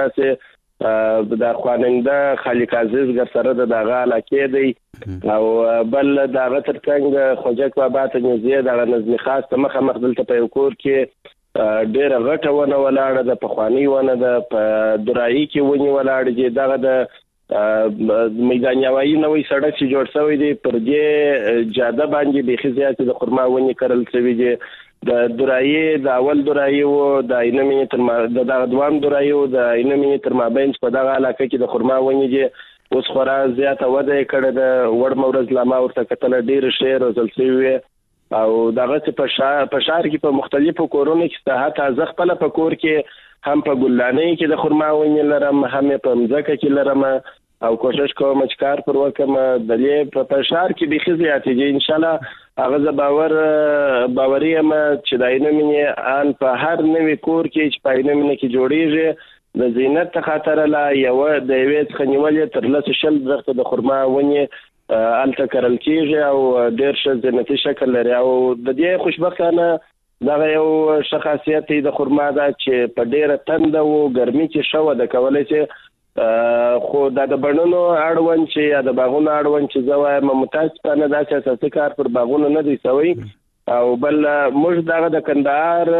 تاسو د خواننده خالق عزیز ګر سره د دغه علاقې دی او بل دغه ترڅنګ خوجک بابا ته نږدې د نظم خاص ته مخه مخدل ته په یو کور کې ډېر غټه ونه ولاړه د پخوانی ونه د درایي کې ونی ولاړه دی دغه د میدانیاوي نوې سړک چې جوړ شوی دی پر دې جاده باندې بيخي زیات د خرما ونی کرل شوی دی د درایي د اول درایي او د اینمې تر ما د دوام درایي او د اینمې تر مابین په دغه علاقه کې د خرما ونی دی اوس خورا زیاته وده کړه د وړ مورز لامه ورته کتل ډیر شیر روزل شوی او دغه په شهر په شهر کې په مختلفو کورونو کې صحت ازخ په په کور کې هم په ګلانې کې د خرما ونی لرم هم په مزکه کې لرم او کوشش کوم چې کار پر وکم د دې په شهر کې به خزيات دي ان شاء الله هغه باور باوري ام چې د اینمنې ان په هر نوې کور کې چې په اینمنې کې جوړیږي د زینت خاطر لا یو د وېت خنیولې تر لاسه شل درته د خرما ونی الته کرل کېږي او ډېر ښه زینتي شکل لري او د دې خوشبختانه دا یو شخصیت د خرما دا چې په ډېر تند او ګرمي کې شو د کولای چې خو دا د بڼونو اړوند چې یا د باغونو اړوند چې زوایم متاسفانه دا چې اساسي کار پر باغونو نه دی سوی او بل موږ دغه د کندهار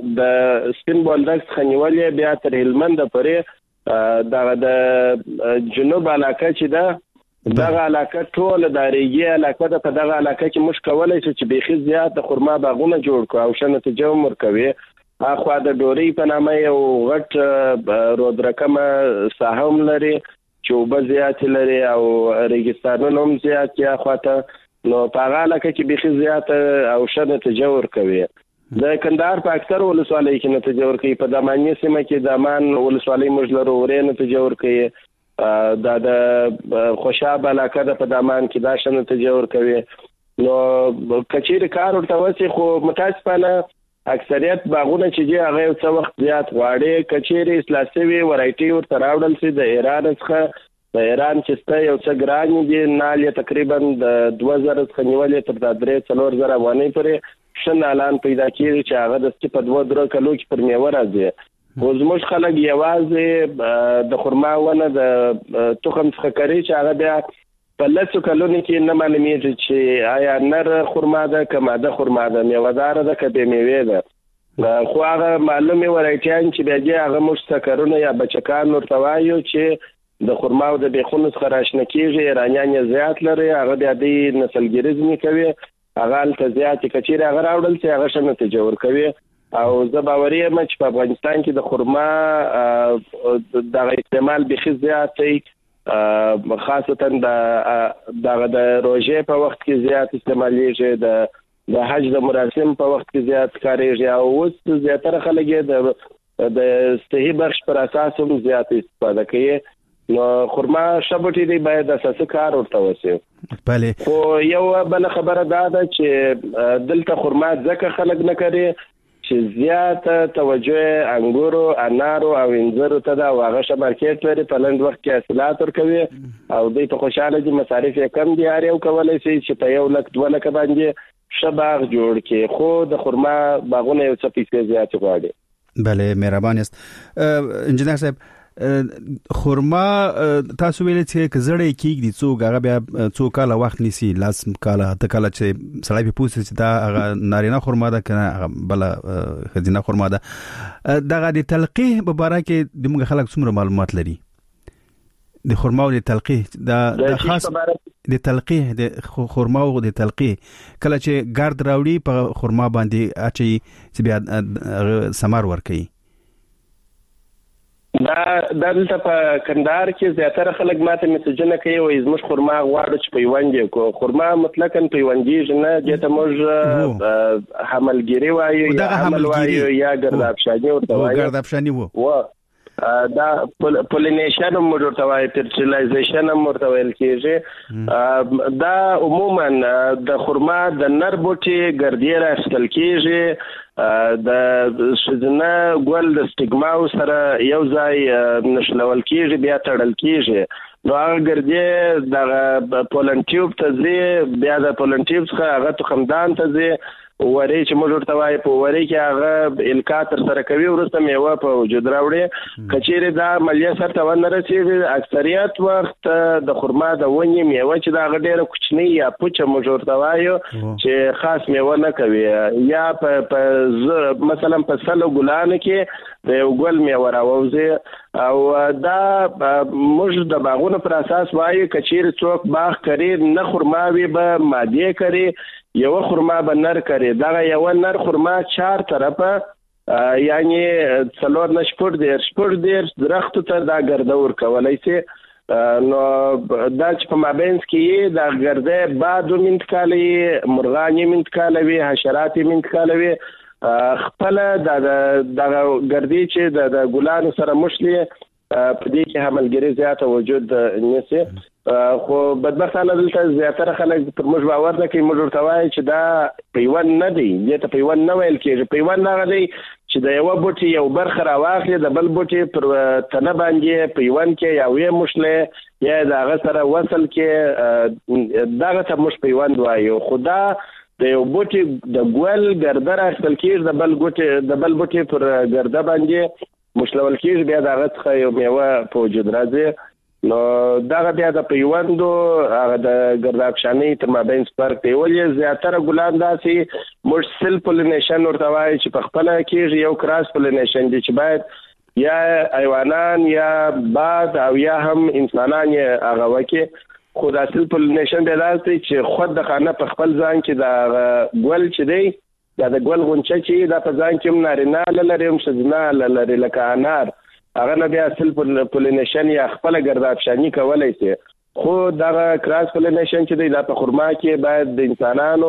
د سپین بولډکس خنیولې بیا تر هلمند پورې دغه د جنوب علاقه چې ده دغه علاقه ټول د ریګي علاقه د په دغه علاقه کې موږ کولای شو چې بيخي زیات د خرما باغونه جوړ کړو او شنه تجمع کوي اخوا د ډوري په نامه یو غټ رود رقمه ساحم لري چې وب زیات لري او ریګستانونه هم زیات یا خواته نو په هغه علاقه کې بيخي زیات او شنه تجور کوي د کندهار په اکثر ولسوالۍ کې نه تجور کوي په دماني سیمه کې دمان ولسوالۍ مجلرو ورې نه تجور کوي دا د خوشاب علاقه د په دمان کې دا شنه تجور کوي نو کچیر کار ورته وسی خو متاسفانه اکثریت باغونه چې دی هغه څو وخت زیات غواړي کچېری اسلاسوي ورایټي ورته راوړل سي د ایران څخه د ایران چې ست یو څه ګران دي نالې تقریبا د دوه زره څخه نیولې تر درې څلور زره باندې پرې شن اعلان پیدا کیږي چې هغه د سپ په دوه درو کلو کې پر میوه راځي اوس موږ خلک یوازې د خرما ونه د تخم څخه کوي چې هغه بیا په لاسو کلونو کې نه معلومیږي چې آیا نر خرما ده کما ده خرما ده میوهدار ده کبه میوه ده خو هغه معلومه ورایټیان چې بیا هغه مستقرونه یا بچکان ورتوایو چې د خرما او د بیخونو څخه راشنه کیږي ایرانیان زیات لري هغه بیا د نسلګریزم کوي هغه ته زیات کچیر هغه راوړل چې هغه شنه نتیجه ورکوي او زه باوري یم چې په افغانستان کې د خرما د استعمال بخي زیات دی خاصتا د د روزې په وخت کې زیات استعمالېږي د د حج د مراسم په وخت کې زیات کاریږي او اوس زیاتره خلک د د صحي بخش پر اساس هم زیات استفاده کوي نو خرما شبوټي دی باید اساسي کار ورته وسی بله خو یو بل خبره دا ده چې دلته خرما ځکه خلک نه کوي چې زیات توجه انګورو انارو او انځرو ته دا واغه مارکیټ لري په لند وخت کې حاصلات ورکوي او دوی ته خوشاله دي مصارف یې کم دي اړ یو کولای شي چې په یو لک دوه لک باندې شباغ جوړ کې خو د خرما باغونه یو څه پیسې زیات غواړي بله مهربان است انجنیر صاحب خرما تاسو ویل چې کزړې کېږي څوک هغه بیا څوک کاله وخت نیسي لاس کاله ته کاله چې سړی په پوسه چې دا نارینه خرما ده کنه بل خزینه خرما ده دغه د تلقیح په اړه کې د موږ خلک څومره معلومات لري د خرما او د تلقیح د خاص د تلقیح د خرما او د تلقیح کله چې ګرد راوړي په خرما باندې اچي چې بیا ثمر ورکړي دا دلته په کندهار کې زیاتره خلک ماته میسجونه کوي او زموږ خرما غواړي چې پیوندې کو خرما مطلقاً پیوندې نه دته موږ حملګری وایو یا حمل وایو یا ګردابشاني ورته وایو ګردابشاني وو دا پولینیشن موږ ورته وایو فرټیلایزیشن موږ ویل کېږي دا عموما د خرما د نر بوټي ګردې راستل کېږي د شذنه ګل د سټیګما سره یو ځای نشلول کېږي بیا تړل کېږي نو هغه ګردې د پولنټیوب ته ځي بیا د پولنټیوب څخه هغه تخمدان ته ځي وری چې موږ ورته وایو په وری کې هغه الکا تر سره کوي ورسته میوه په وجود راوړي کچېره دا ملیا سره ته ونه رسیږي اکثریت وخت د خرما د ونی میوه چې دا غډېره کوچنی یا پوچه موږ ورته وایو چې خاص میوه نه کوي یا په مثلا په سلو ګلانو کې د یو ګل میوه راوځي او دا موږ د باغونو پر اساس وایو کچېره څوک باغ کوي نه خرماوي به ماده کوي یو خرما به نر کوي دا یو نر خرما چار طرفه یعنی څلور نشپور دیر شپور دیر درخت ته دا ګرځور کولای شي نو دا چې په مابینس کې دا ګرځي بعد منتقالي مرغاني منتقالوي حشرات منتقالوي خپل د د ګردي چې د ګلانو سره مشلي په دې کې حملګری زیاته وجود نشي خو بدبختانه دلته زیاتره خلک پر موږ باور نه کوي موږ ورته وایي چې دا پیوند نه دی دې ته پیوند نه ویل کېږي پیوند هغه دی چې د یو بوټي یو برخه راواخلي د بل بوټي پر تنه باندې پیوند کې یا وې مشله یا د هغه سره وصل کې دغه ته موږ پیوند وایو خدا د یو بوټي د ګول ګرده راستل کېږي د بل بوټي د بل بوټي پر ګرده باندې مشلول کېږي بیا دغه څخه یو میوه په وجود راځي نو دا بیا د پیوندو هغه د ګردابشاني تر مابین فرق دی ولې زیاتره ګلان داسي موږ سل پولینیشن ورته وایي چې په خپل کې یو کراس پولینیشن دي چې باید یا حیوانان یا باد او یا هم انسانان هغه وکي خو د اصل پولینیشن دی لاسي چې خود د خانه په خپل ځان کې د ګل چې دی دا د ګل غونچه چې دا په ځان کې نارینه لري هم شذنا لري لکه انار هغه نه بیا اصل پولینیشن یا خپل ګردابشاني کولای شي خو دا کراس پولینیشن چې دی دا په خرما کې باید د انسانانو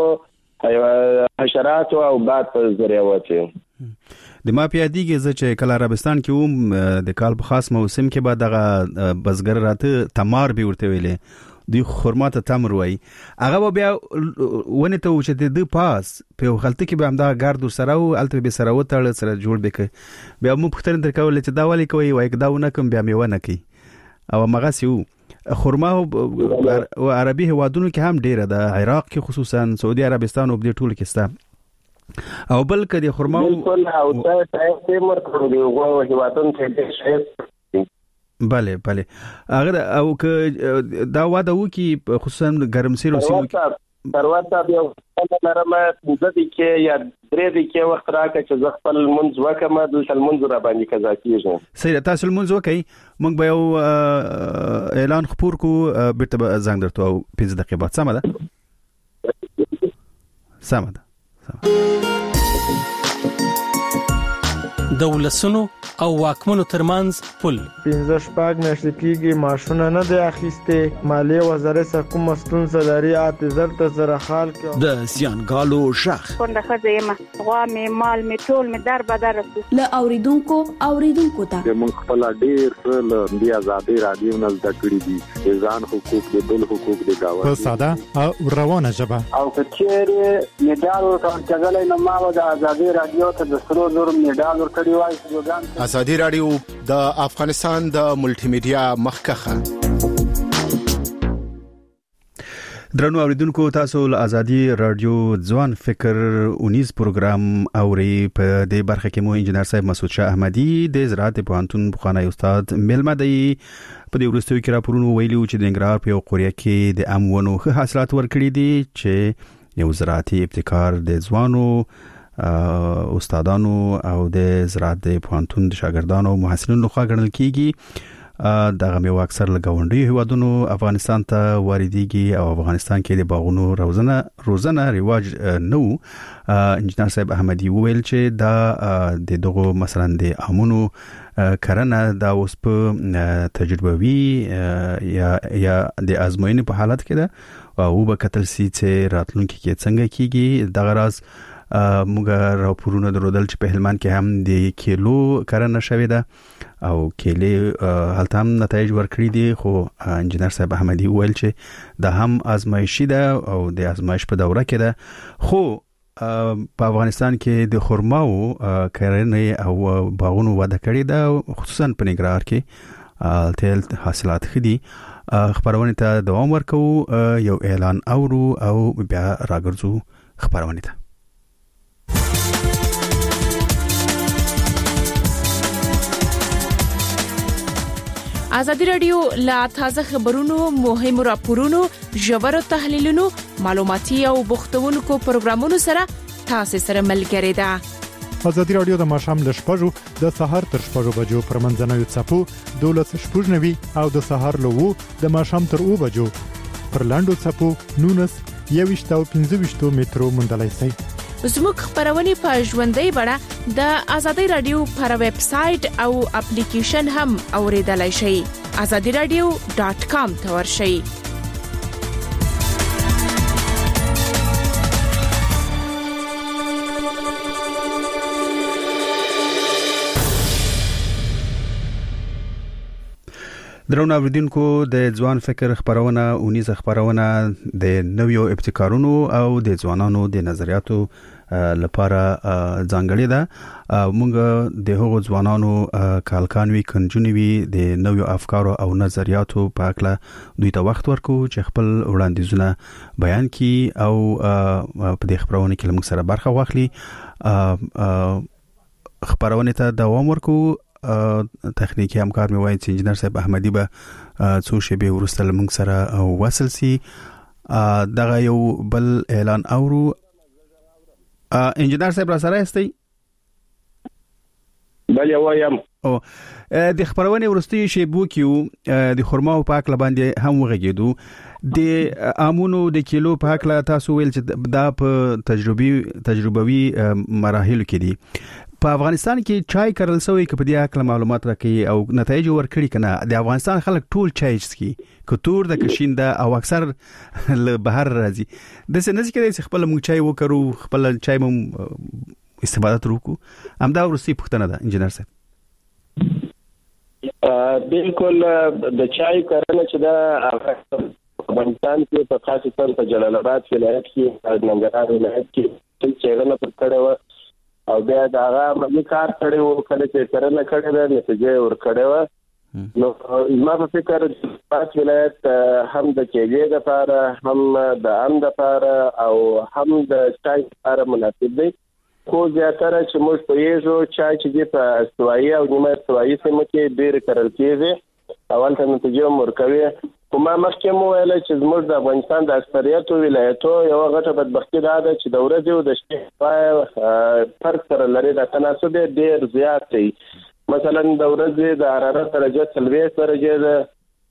حشرات او باد په ذریعہ وته د ما پیادیږي چې کله عربستان کې هم د کال په خاص موسم کې بعد دغه بزګر راته تمار به ورته ویلې دی خرما ته تمر وای هغه بیا ونه ته چې د پاس په خلته کې به هم دا ګارد سره او الته به سره وتړ سره جوړ بک بیا مو پختن تر کول چې دا والی کوي وای دا ونه کوم بیا میونه کوي او مغاسیو خرما او عربي هوادونو کې هم ډیره ده عراق کې خصوصا سعودي عربستان او د ټول کې ستا او بل کدي خرما او ته ته مرکو دی او هوادون ته شي بله بله هغه او که دا واده وکي خصوصا ګرمسیرو سیمو کې پرواته بیا لرمه پنځه کې یا درې کې وخت راکړه چې زه خپل منځ وکم د منځ را باندې قضا کیږم سید تاسو منځ وکي موږ به یو اعلان خبر کو بیرته زنګ درته او پنځه دقیقې بعد سم ده سم ده دولسونو او واکمنو ترمنځ پل پنځه شپږ میاشتې کېږي معاشونه نه دی اخیستې مالیې وزارت سره کومه ستونزه لري اته زر ته زره حال کې د زیانګالو شخ څنګه خځه ما غوا می مال می ټول می در بدر ل اوریدونکو اوریدونکو ته د مونږ خپل ډیر څه د آزادۍ رادیو نه زده کړی دي ځان حقوق د بل حقوق د گاوند په ساده او روانه ژبه او کچېره میډال ورکړل نو ما د آزادۍ رادیو ته د سرو زر میډال ورکړی وای. ازادي رادیو د افغانستان د ملټي میډیا مخکخه. درنو اوریدونکو تاسو له ازادي رادیو ځوان فکر اونیز پروګرام اوري په دې برخه کې مو انجنیر صاحب مسعود شاه احمدي د زراعت پوهنتون بخوانی استاد ملما دی په دې ورستوي کې راپورونه ویلي چې د انګرار په قريه کې د امونو ښه حاصلات ورکړي دي چې یو زراعتي ابتکار د ځوانو استادانو او د زراعت د پوهنتون د شاګردانو او محصلینو لخوا ګڼل کیږي. دغه میوه اکثر لګاونډي هیوادونو افغانستان ته واردېږي او افغانستان کې د باغونو روزنه روزنه رواج نو. انجنیر صاحب احمدي وویل چې دا د دغه مثلا د امونو کرنه دا اوس په تجربوي یا یا د ازموینې په حالت کې ده او به کتل سي چې راتلونکي کې څنګه کیږي. دغه راز موږ راپورونه درودل چې په هلمند کې هم د کیلو کرنه شوې ده او کېلې هلته هم نتایج ورکړي دي خو انجنیر صاحب احمدي وویل چې دا هم آزمایشي ده او د آزمایش په دوره کې ده خو په افغانستان کې د خرماو کرنې او باغونو وده کړې ده خصوصا په ننګرهار کې تل حاصلات خدي. خبرونه ته دوام ورکو یو اعلان اورو او بیا راګرځو خبرونه ته. ازادي رادیو لا تازه خبرونو مهم راپورونو ژور تحلیلونو معلوماتي او بوختونکو پروګرامونو سره تاسو سره ملګری ده. ازادي رادیو د ماشام ل شپږو د سحر تر شپږو بجو پر منځنوي چپو دولس شپږنوي او د سحر له وو د ماشام تر او بجو پر لاندو چپو نونس یويشت او پنځه ویشت مترو مندلای سي. زموږ خبرونه په ژوندۍ بڼه د ازادي رادیو پر ویب سټ او اپلیکیشن هم اوریدلای شئ. azadi radio dot com ته ورشئ. درون اوریدونکو د ځوان فکر خبرونه اونیز خبرونه د نویو ابتکارونو او د ځوانانو د نظریاتو لپاره ځانګړې ده. موږ د هغو ځوانانو کالکانوي کنجونوي د نویو افکارو او نظریاتو په اړه دوی ته وخت ورکو چې خپل وړاندیزونه بیان کړي او په دې خبرونه کې موږ سره برخه واخلي. خبرونه ته دوام ورکو. تخنیکی همکار مې وایي چې انجنیر صاحب احمدي به څو شېبې وروسته موږ سره وصل سي. دغه یو بل اعلان اورو. انجنیر صاحب را سره استي بل وایم او د خبرونه ورستي شیبو کیو د خرماو پاک لباندې هم وغږیدو د امونو د کیلو پاک لا تاسو ویل چې دا په تجربي تجربوي مراحل کې دي. په افغانستان کې چای کرل سوی کې په دې اړه معلومات راکړي او نتایج ورکړي کنه. د افغانستان خلک ټول چای څکي کتور د کشینده او اکثر له بهر راځي. د سنځ کې د خپل مونږ چای وکړو خپل چای مو استفاده وکړو. همدا ورسي پښتنه ده انجنیر صاحب. بالکل د چای کرنه چې د افغانستان کې په خاصه په جلال آباد ولایت کې ننګرهار ولایت کې څنګه پر کړه او بیا دا هغه مې کار کړی وو کله چې کرنه کړې ده نتیجه ور کړې و. نو ما په فکر پات ولایت هم د کېږي د لپاره هم د ام د لپاره او هم د چای لپاره مناسب دی. خو زیاتره چې موږ په یوه چای چې په استوایي او نیمه استوایي سیمه کې ډېر کرل کېږي اول ته نتیجه ورکوي. خو ما مخکې مو ویل چې زموږ د افغانستان د اکثریتو ولایتو یو غټه بدبختي ده چې د ورځې او د شپې فرق سره لري د تناسب ډېر زیات دی. مثلا د ورځې د حرارت درجه څلوېښت درجې ده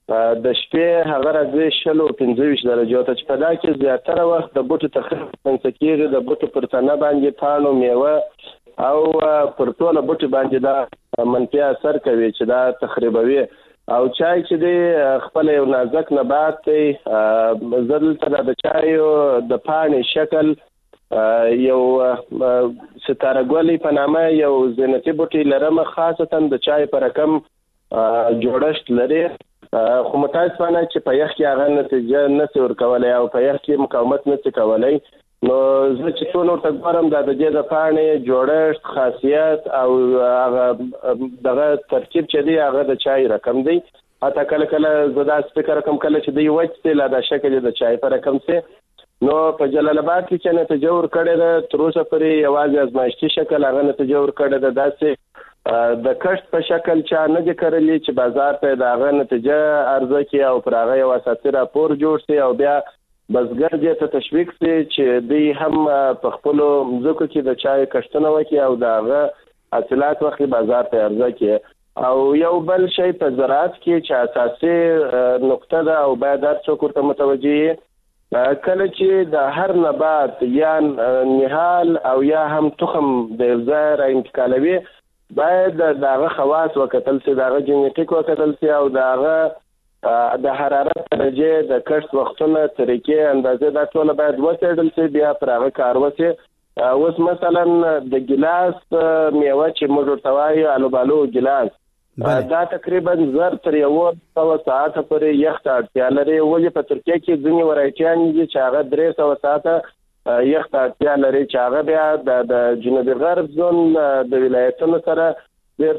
د شپې هغه راځي شل او پنځه ویشت درجو ته چې په دا کې زیاتره وخت د بوټو تخریب منځکیږي د بوټو پر تنه باندې پاڼو میوه او پر ټول بوټو باندې دا منفي اثر کوي چې دا تخریبوي او چای چې دی خپل یو نازک نبات دی زدل ته د چایو د پاڼې شکل یو ستاره ګولې په نامه یو زینتي بوټي لرم خاصتا د چای پر رقم جوړښت لري خو متاسفانه چې په یخ کې هغه نتیجه نشي ورکولای او په یخ کې مقاومت نشي کولای نو زه چې ټول ورته ګورم د دې د پاڼې جوړښت خاصیت او هغه دغه ترکیب چې دی هغه د چای رقم دی حتی کله کله زه دا فکر کوم کله چې دی وچ لا د شکل د چای پر رقم سي نو په جلال آباد کې چې نتیجه ور کړې ده تر اوسه پورې یوازې ازمایښتي شکل هغه نتیجه ور کړې ده داسې د کښت په شکل چا نه دي کړلې چې بازار ته د هغه نتیجه عرضه کړي او پر هغه یو اساسي راپور جوړ شي او بیا بزګر دې ته تشویق شي چې دوی هم په خپل ځکه کې د چای کښتونه وکړي او د هغه حاصلات وخت بازار ته عرضه کړي او یو بل شی په زراعت کې چې اساسي نقطه ده او باید هر څوک ورته متوجه کله چې د هر نبات یا نهال او یا هم تخم د ځای را انتقالوي باید دغه خواص وکتل شي دغه جنټیک وکتل شي او دغه د حرارت درجه د کښت وختونه طریقې اندازې دا ټول باید وڅېړل شي بیا پر هغه کار وشي اوس مثلا د ګلاس میوه چې موږ ورته وایو الوبالو ګلاس دا تقریبا زر تر یو سوه ساعته پورې یخ ته اړتیا لري ولې په ترکیه کې ځینې ورایټیان دي چې هغه درې سوه ساعته یخ ته اړتیا لري چې هغه بیا د جنوبي غرب زون د ولایتونو سره ډېر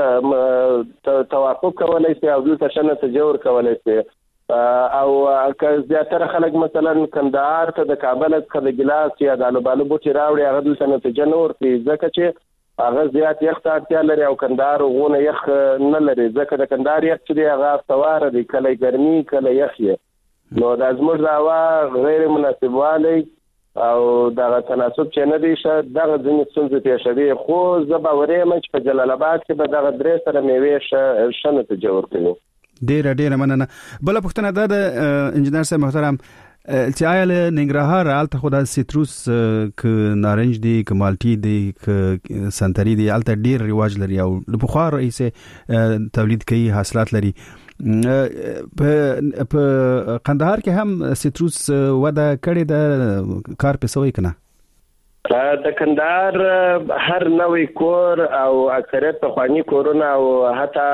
ښه توافق کولی شي او دلته ښه نتیجه ورکولی شي او که زیاتره خلک مثلا کندهار ته د کابل څخه د ګلاس یا د الوبالو بوټي راوړي هغه دلته نتیجه نه ورکوي ځکه چې هغه زیات یخ ته اړتیا لري او کندهار غونه یخ نه لري ځکه د کندهار یخ چې دی هغه هفتواره دی کله ګرمي کله یخ نو دا زموږ د هوا غیر مناسب والی او دغه تناسب چې نه دی ښه دغه ځینې ستونزې پېښوي خو زه باوري یم چې په جلال آباد کې به دغه درې سره میوې ښه ښه نتیجه ورکوي ډېره ډېره مننه بله پوښتنه دا ده انجینر صاحب محترم چې آیا له ننګرهار هلته خو د سیتروس که نارنج دی که مالټي دی که سنتري دی هلته ډېر رواج لري او له پخوا راهیسې تولید کوي حاصلات لري په قندهار کې هم سیتروس وده کړې ده کار پې سوی که نه د کندهار هر نوی کور او اکثریت پخواني کورونه او حتی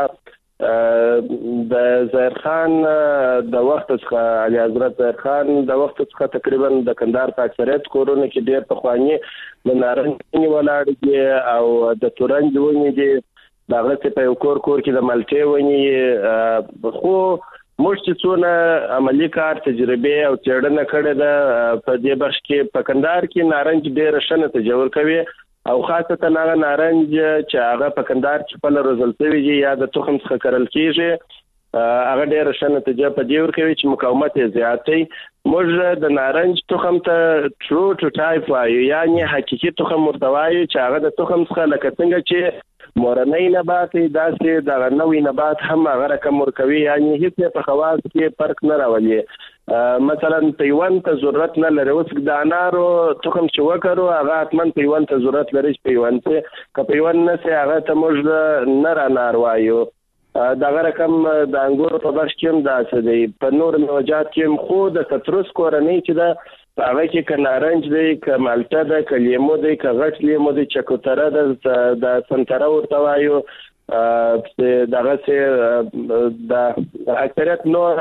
د ظاهر خان د وخت څخه علي حضرت ظاهر خان د وخت څخه تقریبا د کندهار په اکثریت کورونه کې ډېر پخواني د نارنج ولاړ دي او د تورنج ونې دي دغه په یو کور کور کې د مالټې ونې خو موږ چې څونه عملی کار تجربه او څېړنه کړې ده په دې برخه کې په کندهار کې نارنج ډېر ښه نتیجه ورکوي او خاصه هغه نارنج چې هغه په کندهار کې په روزل شوی دی یا د تخم څخه کرل کیږي هغه ډېر ښه نتیجه په دې ورکوي چې مقاومت یې زیات دی موږ د نارنج تخم ته ټرو ټایپ وایو یعنی حقیقي تخم ورته وایو چې هغه د تخم څخه لکه څنګه چې مورنۍ نبات داسې د نوې نبات هم هغه رقم ورکوي یعنی هیڅ په خواص کې فرق نه راولي مثلا پیوند ته ضرورت نه لري اوس د انارو تخم چې وکړو هغه اتمن پیوند ته ضرورت لري چې پیوند ته که پیوند نه سي هغه ته موږ نه انار وایو دغه رقم د انګور په بخش کې هم داسې دی په نور موجات کې خو د ستروس کورنۍ چې دا هغه کې ک نارنج دی ک مالټه ده ک لیمو دی ک غټ لیمو دی چکوتره ده د سنتره ورته وایو دغه سه د اکثریت نور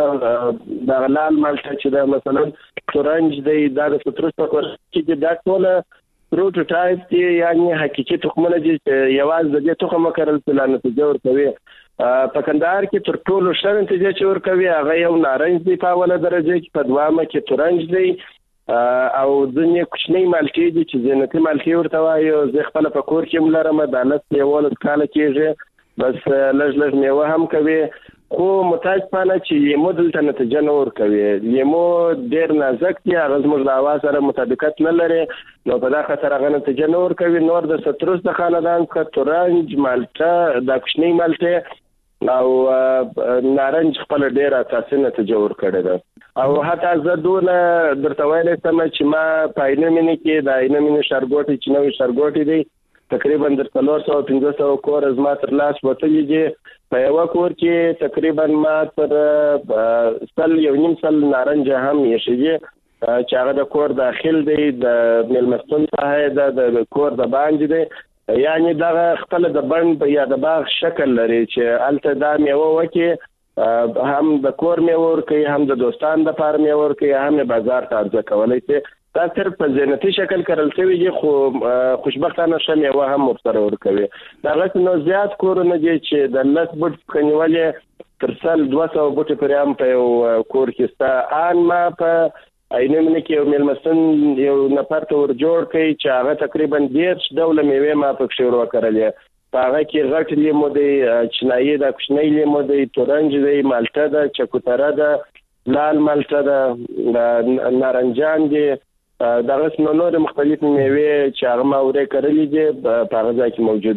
د لال مالټه چې دا مثلا تورنج دی د ستروس په کور کې دا ټول پروټوټایپ دی یعنی حقیقي تخمونه دي یوازې د دې تخم کرل په لانه تجور کوي په کندهار کې تر ټولو ښه نتیجه چې ورکوي هغه یو نارنج دی په اوله درجه کې په دوامه کې تورنج دی او ځینې کوچنۍ مالټې دي چې زینتي مالټې ورته وایو زه خپل په کور کې هم لرم د لس یولس کاله کېږي بس لږ لږ میوه هم کوي خو متاسفانه چې لیمو دلته نتیجه نه ورکوي لیمو ډېر نازک دی هغه زموږ د هوا سره مطابقت نه لري نو په دا خاطر هغه نتیجه نه ورکوي نور د ستروس د خاندان څخه تورنج مالټه د کوچنۍ مالټې او نارنج خپل ډیر اساسي نتیجه ورکړه ده او حتی زدونه درته ویل سم چې ما پاینه مینه کې د اينه مینه شرګوټي چې نوې شرګوټي دی تقریبا در څلور سوه پنځه سوه کور از ما تر لاس وتلي دي په یو کور کې تقریبا ما تر سل یو نیم سل نارنج هم یې شي چې هغه د کور داخل دی د ملمستون څخه د کور د باندې دی یعنی دا خپل د بند یا د باغ شکل لري چې الته دا میوه وکي هم د کور میوه کوي هم د دوستان د پاره میوه کوي هم بازار ته ارزه کولای شي دا تر په زینتي شکل کړل شوی دی خو خوشبختانه شمه و هم ورسره ورکوي دا غوښتنه نو زیات کورونه دي چې د لس بوت کنيولې تر سل دوه سوه بوت پرې هم په یو کور کې ستا ان ما په اينه من کې یو ملمستون یو نفر ته ور جوړ کړي چې هغه تقریبا ډیر ډول میوه ما په شروع کړلې هغه کې غټ لیمو دی چنایي دا کوچنی لیمو دی تورنج دی مالټه ده چکوتره ده لال مالټه ده نارنجان دی دا غس نو نور مختلف میوه چې هغه ما ورې کړلې دي په هغه ځای کې موجود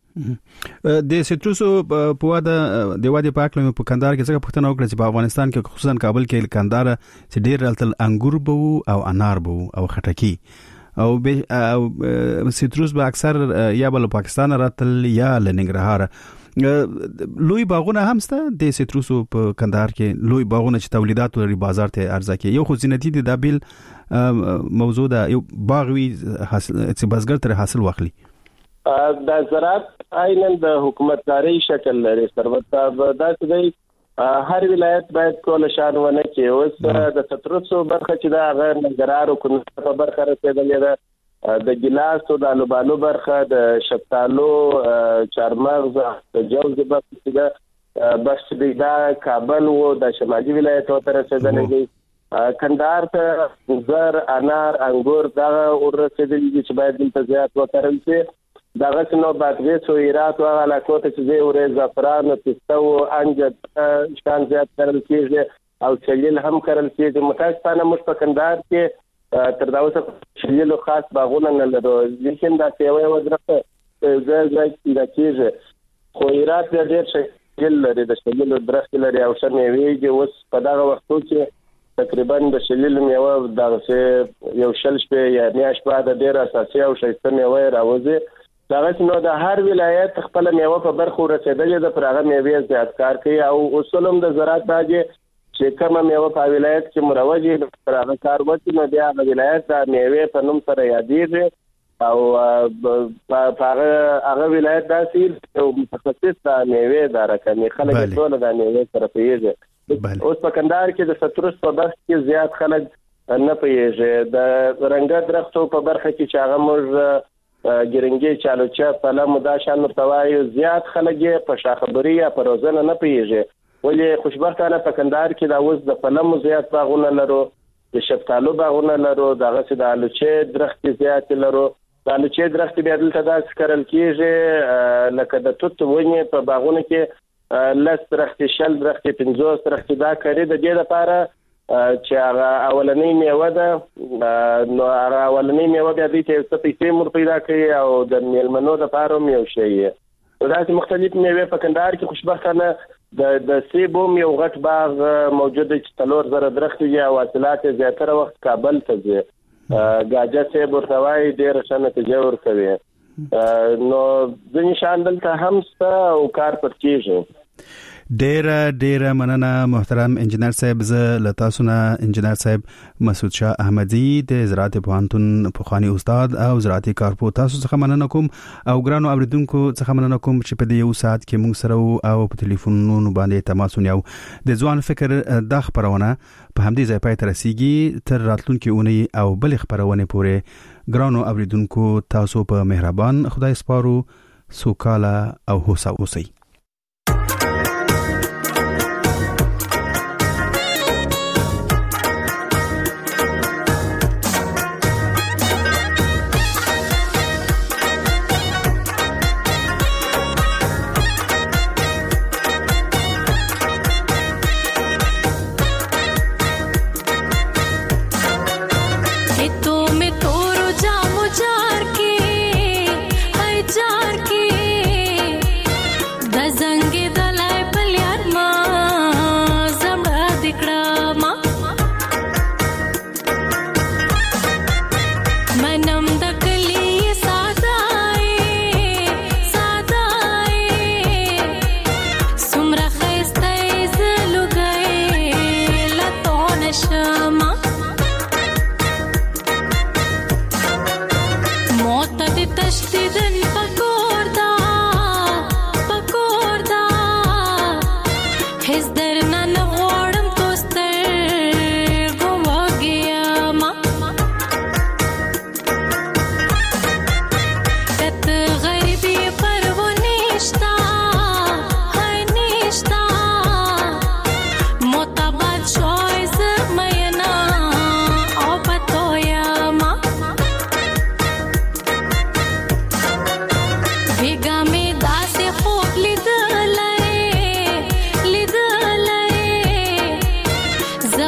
دي د سټروسو په واده د واده پاکلمه په کندهار کې څنګه پښتنه وکړه چې په افغانستان کې خصوصا کابل کې کندهار چې ډیر رالتل انګور بو او انار بو او خټکی او به سټروس به اکثر یا بل پاکستان راتل یا لنګرهار لوی باغونه هم سته د سټروسو په کندهار کې لوی باغونه چې تولیدات لري بازار ته ارزه کې یو خو زینتی دي د بیل موضوع ده یو باغوي حاصل چې بازګر تر حاصل واخلي د زراعت عیناً د حکومتداري شکل لري سروت دا چې هر ولایت باید کول شان ونه کې اوس د سترسو برخه چې دا غیر نګرارو کو په برخه رسیدلې ده د ګلاس او د الوبالو برخه د شفتالو چارمغز د جوز برخه ده بس د کابل او د شمالي ولایتونو ته رسیدلې دي کندهار ته زر انار انګور دا ورسېدلي دي چې باید دلته زیات وکړل شي دا غوښتنه باندې سویرات او علاقو ته چې ورې زعفران او پسته او انجد شان زیات کړل کېږي او چلیل هم کړل کېږي متاسفانه موږ په کندهار کې تر دا اوسه چلیل خاص باغونه نه لرو لیکن دا سیوي وزرفه زه زه کېږي خو ایرات ډېر شکل لري د چلیل درخت لري او شمه ویږي اوس په دغه وختو کې تقریبا د شلیل میوه د یو شل شپه یا میاش په د ډیر اساسي او شایسته میوه راوځي دا غوښتنه نو د هر ولایت خپل میوه په برخو رسیدلې د پرغه میوه زیات کار کوي او اصولم د زراعت باندې چې کومه میوه په ولایت کې مروجي د پرغه کار وکړي نو بیا د ولایت د میوه په نوم سره یادېږي او په هغه ولایت داسې یو متخصص د میوه د رقمي خلک ټول د میوه سره پیږي اوس په کندهار کې د سترس په برخه کې زیات خلک نه پیږي د رنګ درختو په برخه کې چې هغه موږ ګرنګي چالوچا په لمو دا شان مرتوای زیات خلک په شاخبري یا په روزنه نه پیږي ولې خوشبختانه په کندهار کې دا اوس د فلمو زیات باغونه لرو د شفتالو باغونه لرو دغه چې د الوچې درخت زیات لرو د الوچې درخت بیا دلته دا سکرل کېږي لکه د توت ونی په باغونه کې لس درخت شل درخت پنځوس درخت دا کړي د دې لپاره چې هغه اولنۍ میوه ده نو هغه اولنۍ میوه بیا د څه پیسې مر پیدا کوي او د میلمنو د لپاره یو شی دا چې مختلف میوه په کندهار کې خوشبختانه د د سیبوم یو غټ باغ موجود چې تلور زره درخت دي او حاصلات زیاتره وخت کابل ته ځي گاجا سیب ورتوای ډیر شنه تجاور کوي نو ځینې شان دلته هم ست او کار پر کېږي ډیر ډیر مننه محترم انجنیر صاحب ز لتاسونه انجنیر صاحب مسعود شاه احمدی د زراعت پوهنتون پوخانی استاد او زراعتي کارپو تاسو څخه مننه کوم او ګرانو اوریدونکو څخه مننه کوم چې په دې یو ساعت کې موږ سره او په ټلیفونونو باندې تماس ونیو د ځوان فکر د خبرونه په همدې ځای پای تر رسیدي تر راتلونکي اونۍ او بل خبرونه پورې ګرانو اوریدونکو تاسو په مهربان خدای سپارو سوکاله او هوسا اوسئ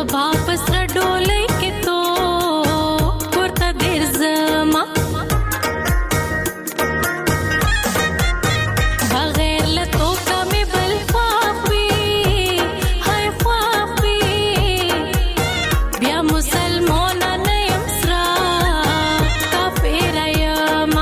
واپس را ډولۍ کې تو ورته ډېر زما بغیر له توکه مې بل خواف وي هی خواف وي بیا مسلمانه نه یم سره کافره یمه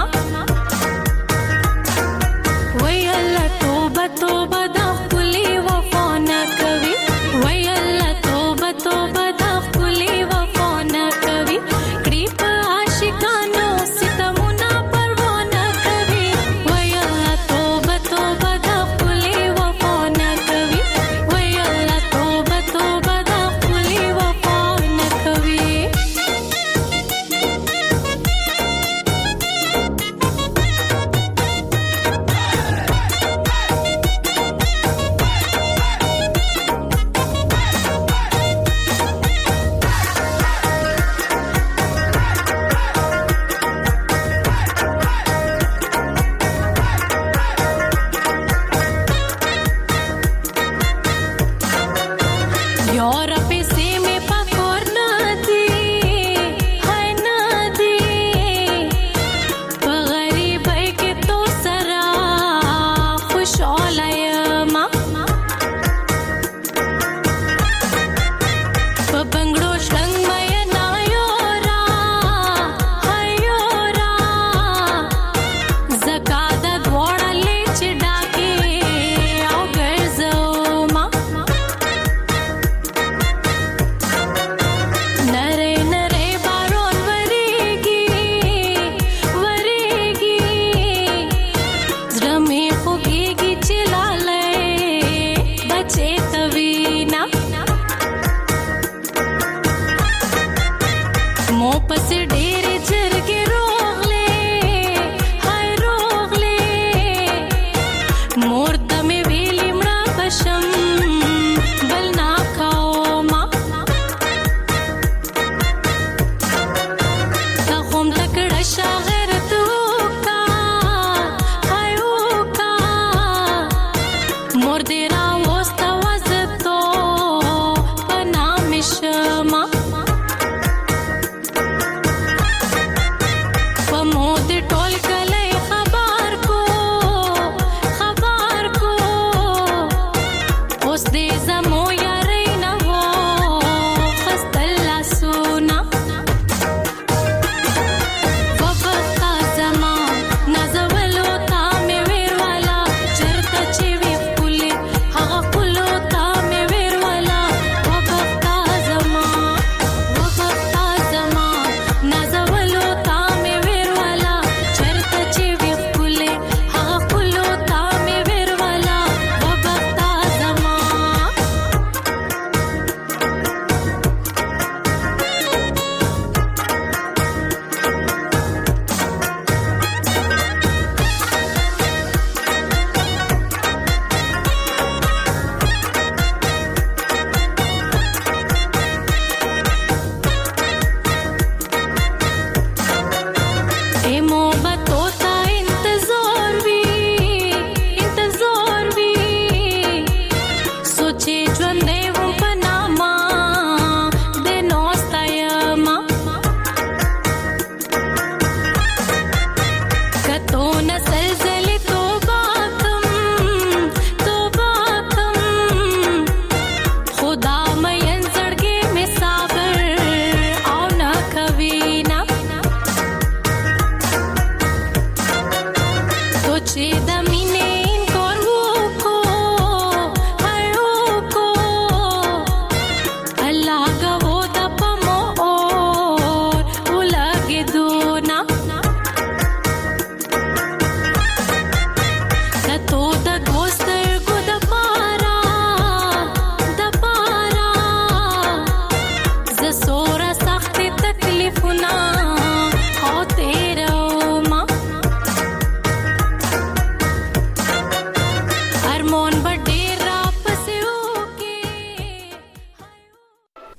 وی الله توبه توبه دا ښکلې وفا نه کوي وی الله توبه توبه دا ښکلې وفا نه کوي کړي په عاشقانو ستمونه پروا نه کوي وی الله توبه توبه دا ښکلې وفا نه کوي وی الله توبه توبه دا ښکلې وفا نه کوي یار پیسې